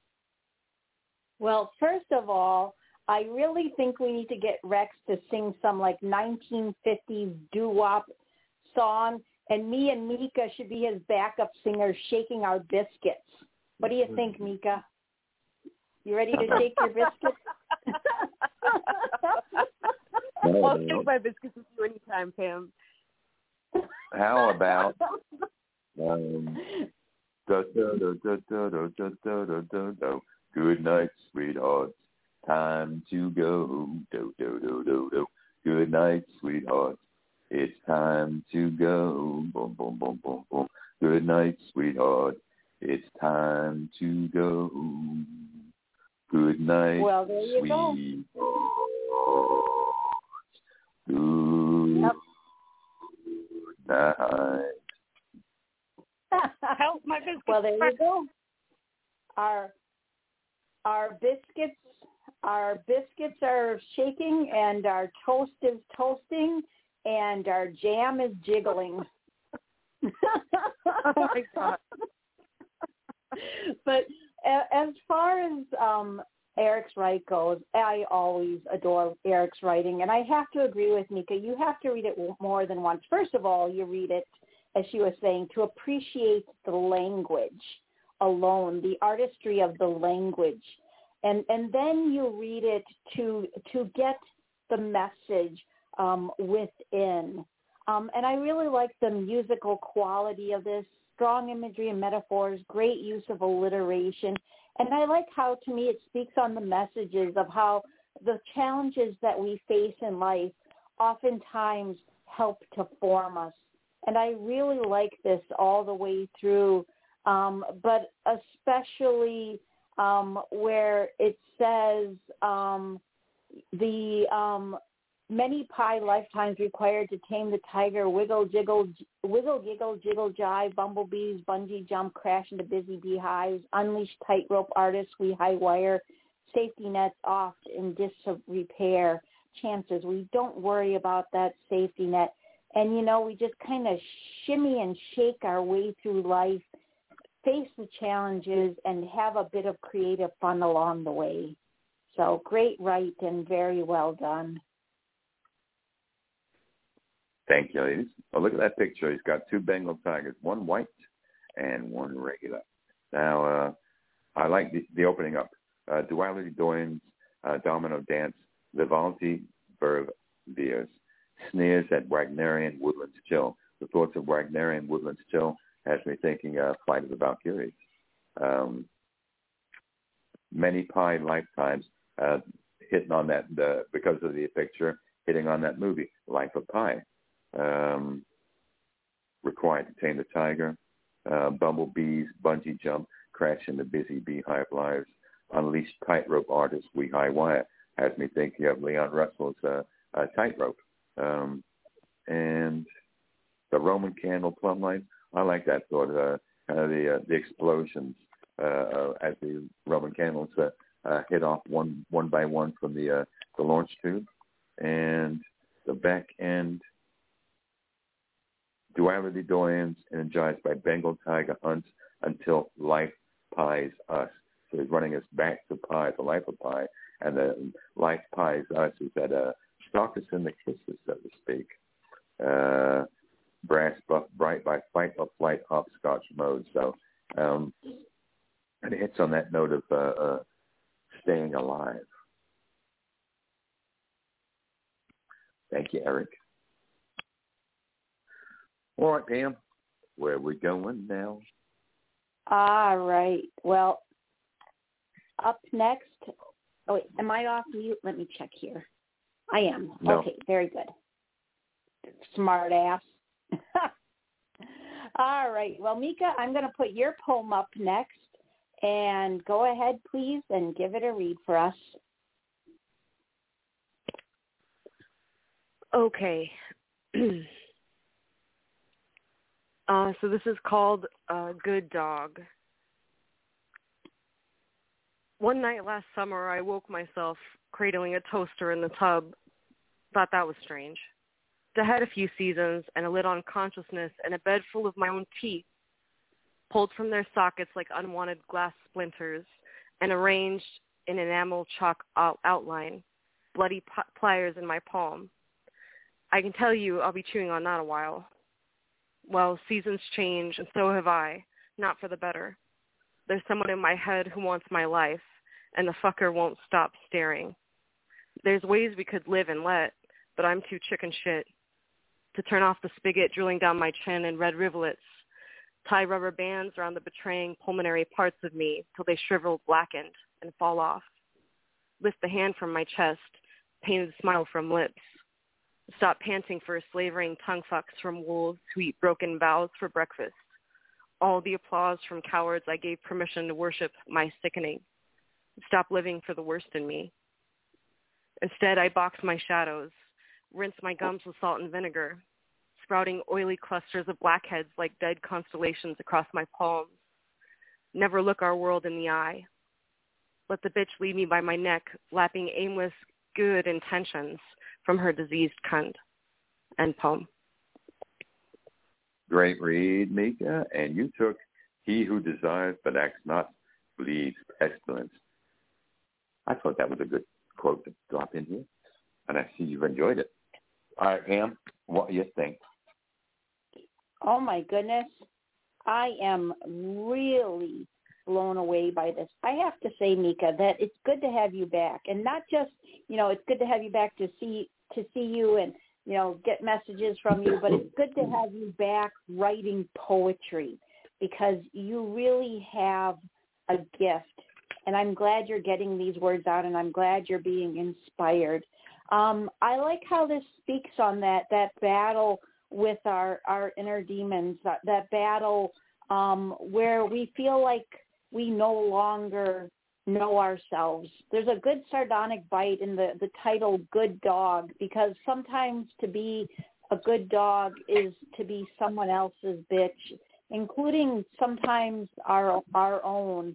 Well, first of all, I really think we need to get Rex to sing some like 1950s doo-wop song and me and Mika should be his backup singers shaking our biscuits. What do you think, Mika? You ready to shake your biscuits? I'll shake my biscuits with you anytime, Pam. How about good night, sweetheart. Time to go. Do, do, do, do, do. Good night, sweetheart. It's time to go. Boom, boom, boom, boom, boom. Good night, sweetheart. It's time to go. Good night, well, there you sweetheart. Go. Yep. Night. Help my biscuits. Well, there you go. Our biscuits are shaking, and our toast is toasting, and our jam is jiggling. Oh my God. But as far as Eric's write goes, I always adore Eric's writing, and I have to agree with Mika. You have to read it more than once. First of all, you read it, as she was saying, to appreciate the language alone, the artistry of the language, and then you read it to get the message within. And I really like the musical quality of this, strong imagery and metaphors, great use of alliteration. And I like how, to me, it speaks on the messages of how the challenges that we face in life oftentimes help to form us. And I really like this all the way through, but especially where it says many pie lifetimes required to tame the tiger, wiggle, giggle, jiggle, jive, bumblebees, bungee jump, crash into busy beehives, unleash tightrope artists, we high wire, safety nets off in disrepair, chances. We don't worry about that safety net. And, we just kind of shimmy and shake our way through life, face the challenges, and have a bit of creative fun along the way. So great write and very well done. Thank you, ladies. Oh, look at that picture. He's got two Bengal tigers, one white and one regular. Now, I like the opening up. Duality Doyen's Domino Dance, Vivaldi Verveers, sneers at Wagnerian woodland chill. The thoughts of Wagnerian woodland chill has me thinking Flight of the Valkyries. Many pie lifetimes hitting on that, because of the picture, hitting on that movie, Life of Pi. Required to tame the tiger, bumblebees, bungee jump, crash into busy beehive lives, unleashed tightrope artists, we high wire, has me thinking of Leon Russell's Tightrope. And the Roman candle plumb light, I like that sort of kind of the explosions as the Roman candles hit off one by one from the launch tube, and the back end. Duality Doyens, energized by Bengal tiger hunts until life pies us. So he's running us back to Pi, the Life of Pi, and the life pies us is that stalk us in the kisses, so to speak. Brass buff bright by fight or flight hopscotch mode. So and it hits on that note of staying alive. Thank you, Eric. All right, Pam, where are we going now? All right. Well, up next. Oh, wait, am I off mute? Let me check here. I am. No. Okay, very good. Smart ass. All right. Well, Mika, I'm going to put your poem up next. And go ahead, please, and give it a read for us. Okay. So this is called Good Dog. One night last summer, I woke myself cradling a toaster in the tub. Thought that was strange. I had a few seasons and a lid on consciousness and a bed full of my own teeth, pulled from their sockets like unwanted glass splinters and arranged in enamel chalk outline, bloody pliers in my palm. I can tell you I'll be chewing on that a while. Well, seasons change, and so have I, not for the better. There's someone in my head who wants my life, and the fucker won't stop staring. There's ways we could live and let, but I'm too chicken shit to turn off the spigot drilling down my chin in red rivulets, tie rubber bands around the betraying pulmonary parts of me till they shrivel blackened and fall off, lift the hand from my chest, painted smile from lips, stop panting for slavering tongue fucks from wolves who eat broken vows for breakfast, all the applause from cowards I gave permission to worship my sickening, stop living for the worst in me. Instead, I box my shadows, rinse my gums with salt and vinegar, sprouting oily clusters of blackheads like dead constellations across my palms. Never look our world in the eye. Let the bitch lead me by my neck, lapping aimless good intentions from her diseased cunt. End poem. Great read, Mika. And you took He Who Desires But Acts Not Bleeds Pestilence. I thought that was a good quote to drop in here, and I see you've enjoyed it. All right, Pam, what do you think? Oh, my goodness. I am really blown away by this. I have to say, Mika, that it's good to have you back, and not just, it's good to have you back to see you and, get messages from you, but it's good to have you back writing poetry, because you really have a gift, and I'm glad you're getting these words out, and I'm glad you're being inspired. I like how this speaks on that battle with our inner demons, that battle where we feel like we no longer know ourselves. There's a good sardonic bite in the title Good Dog, because sometimes to be a good dog is to be someone else's bitch, including sometimes our own.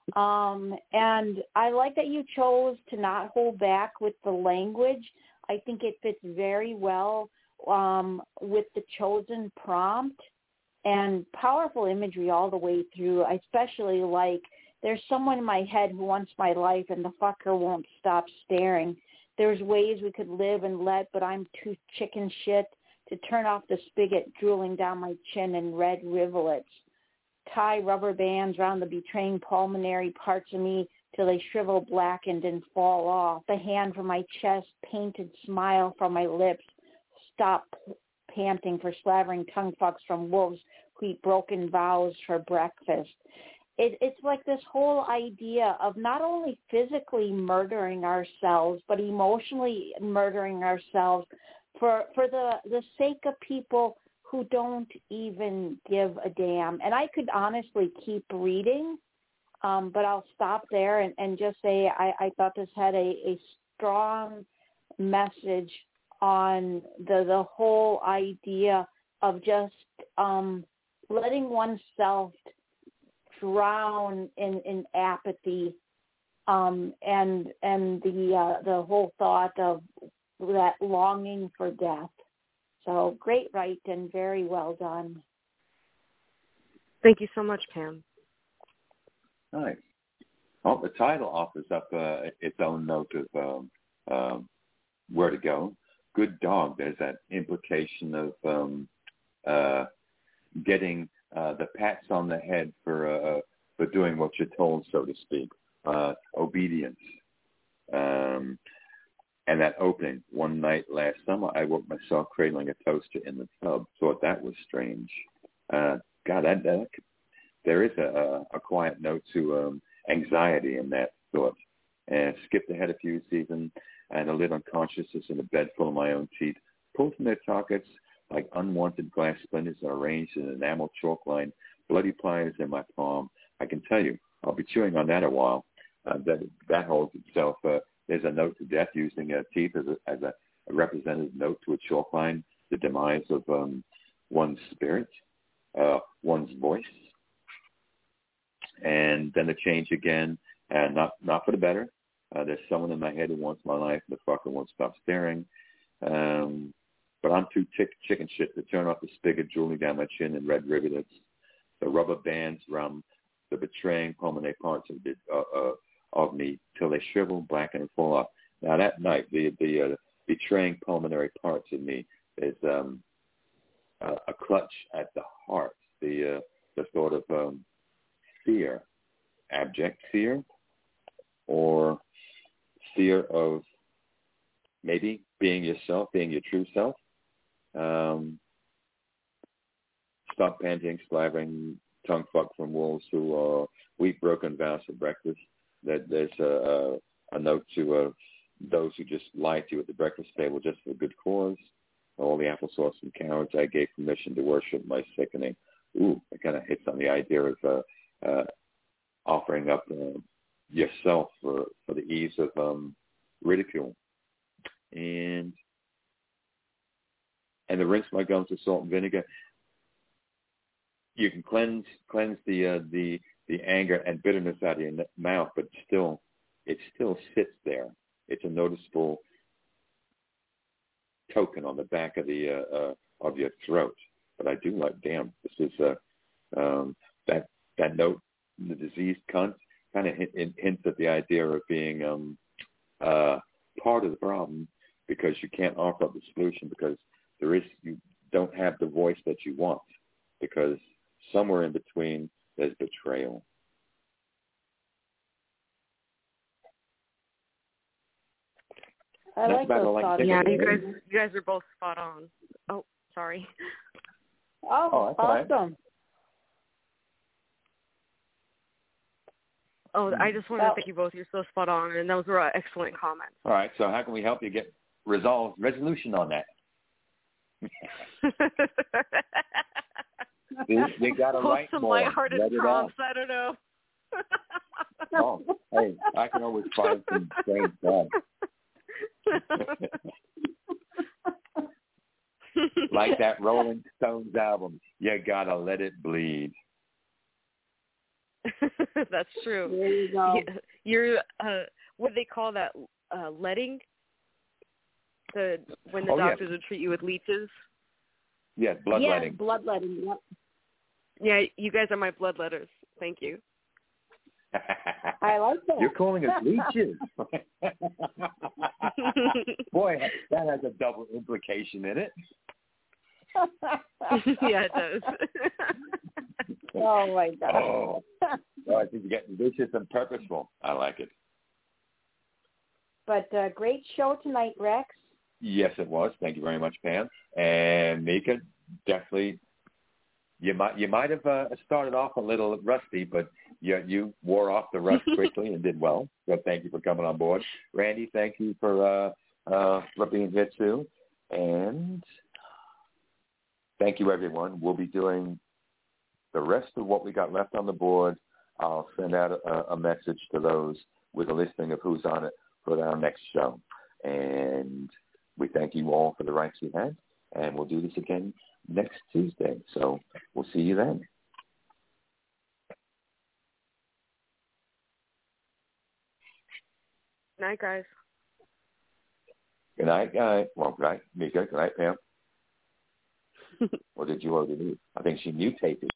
And I like that you chose to not hold back with the language. I think it fits very well with the chosen prompt, and powerful imagery all the way through. I especially like, there's someone in my head who wants my life, and the fucker won't stop staring. There's ways we could live and let, but I'm too chicken shit to turn off the spigot drooling down my chin in red rivulets. Tie rubber bands around the betraying pulmonary parts of me till they shrivel blackened and fall off. The hand from my chest, painted smile from my lips. Stop panting for slavering tongue fucks from wolves who eat broken vows for breakfast. It's like this whole idea of not only physically murdering ourselves, but emotionally murdering ourselves for the sake of people who don't even give a damn. And I could honestly keep reading, but I'll stop there and just say I thought this had a strong message on the whole idea of just letting oneself drown in apathy, and the whole thought of that longing for death. So great write and very well done. Thank you so much, Pam. Nice. Well, the title offers up its own note of where to go. Good dog. There's that implication of getting the pats on the head for doing what you're told, so to speak. Obedience. And that opening, one night last summer, I woke myself cradling a toaster in the tub. Thought that was strange. God, there is a quiet note to anxiety in that thought. And skipped ahead a few seasons, and I live on consciousness in a bed full of my own teeth, pulled from their sockets like unwanted glass splinters arranged in an enamel chalk line, bloody pliers in my palm. I can tell you, I'll be chewing on that a while. That holds itself. There's a note to death using teeth as a representative note to a chalk line, the demise of one's spirit, one's voice, and then the change again, and not for the better. There's someone in my head who wants my life, and the fucker won't stop staring. But I'm too chicken shit to turn off the spigot drooling down my chin in red rivulets. The rubber bands around the betraying pulmonary parts of me till they shrivel, blacken, and fall off. Now that night, the betraying pulmonary parts of me is a clutch at the heart, the sort of fear, abject fear, or fear of maybe being yourself, being your true self. Stop panting, slavering, tongue fuck from wolves who weep broken vows for breakfast. That there's a note to those who just lied to you at the breakfast table just for a good cause. All the applesauce and cowards I gave permission to worship my sickening. Ooh, it kind of hits on the idea of offering up yourself for the ease of ridicule. And to rinse my gums with salt and vinegar. You can cleanse the anger and bitterness out of your mouth, but it still sits there. It's a noticeable token on the back of of your throat. But I do like, damn, this is that note, the diseased cunt, kind of hints at the idea of being part of the problem, because you can't offer up the solution, because you don't have the voice that you want, because somewhere in between there's betrayal. I like those thoughts. Yeah, you guys are both spot on. Oh, sorry. Oh, awesome. Oh, I just wanted to thank you both. You're so spot on, and those were excellent comments. All right, so how can we help you get resolution on that? We got to write some more. lighthearted prompts. I don't know. Oh, hey, I can always find some strange stuff. Like that Rolling Stones album, you gotta let it bleed. That's true. There you go. You're what do they call that? Letting? When the doctors would treat you with leeches. Yes, bloodletting. Yes, bloodletting. Yep. Yeah, you guys are my bloodletters. Thank you. I like that. You're calling us leeches. Boy, that has a double implication in it. Yeah, it does. Oh, my God. Oh, I think you're getting vicious and purposeful. I like it. But great show tonight, Rex. Yes, it was. Thank you very much, Pam. And Mika, definitely, you might have started off a little rusty, but you wore off the rust quickly and did well. So thank you for coming on board. Randy, thank you for being here too. And thank you, everyone. We'll be doing the rest of what we got left on the board. I'll send out a message to those with a listing of who's on it for our next show. And we thank you all for the rights you had. And we'll do this again next Tuesday. So we'll see you then. Good night, guys. Good night, guys. Well, good night, Mika. Good night, Pam. Or did you already leave? I think she mutated.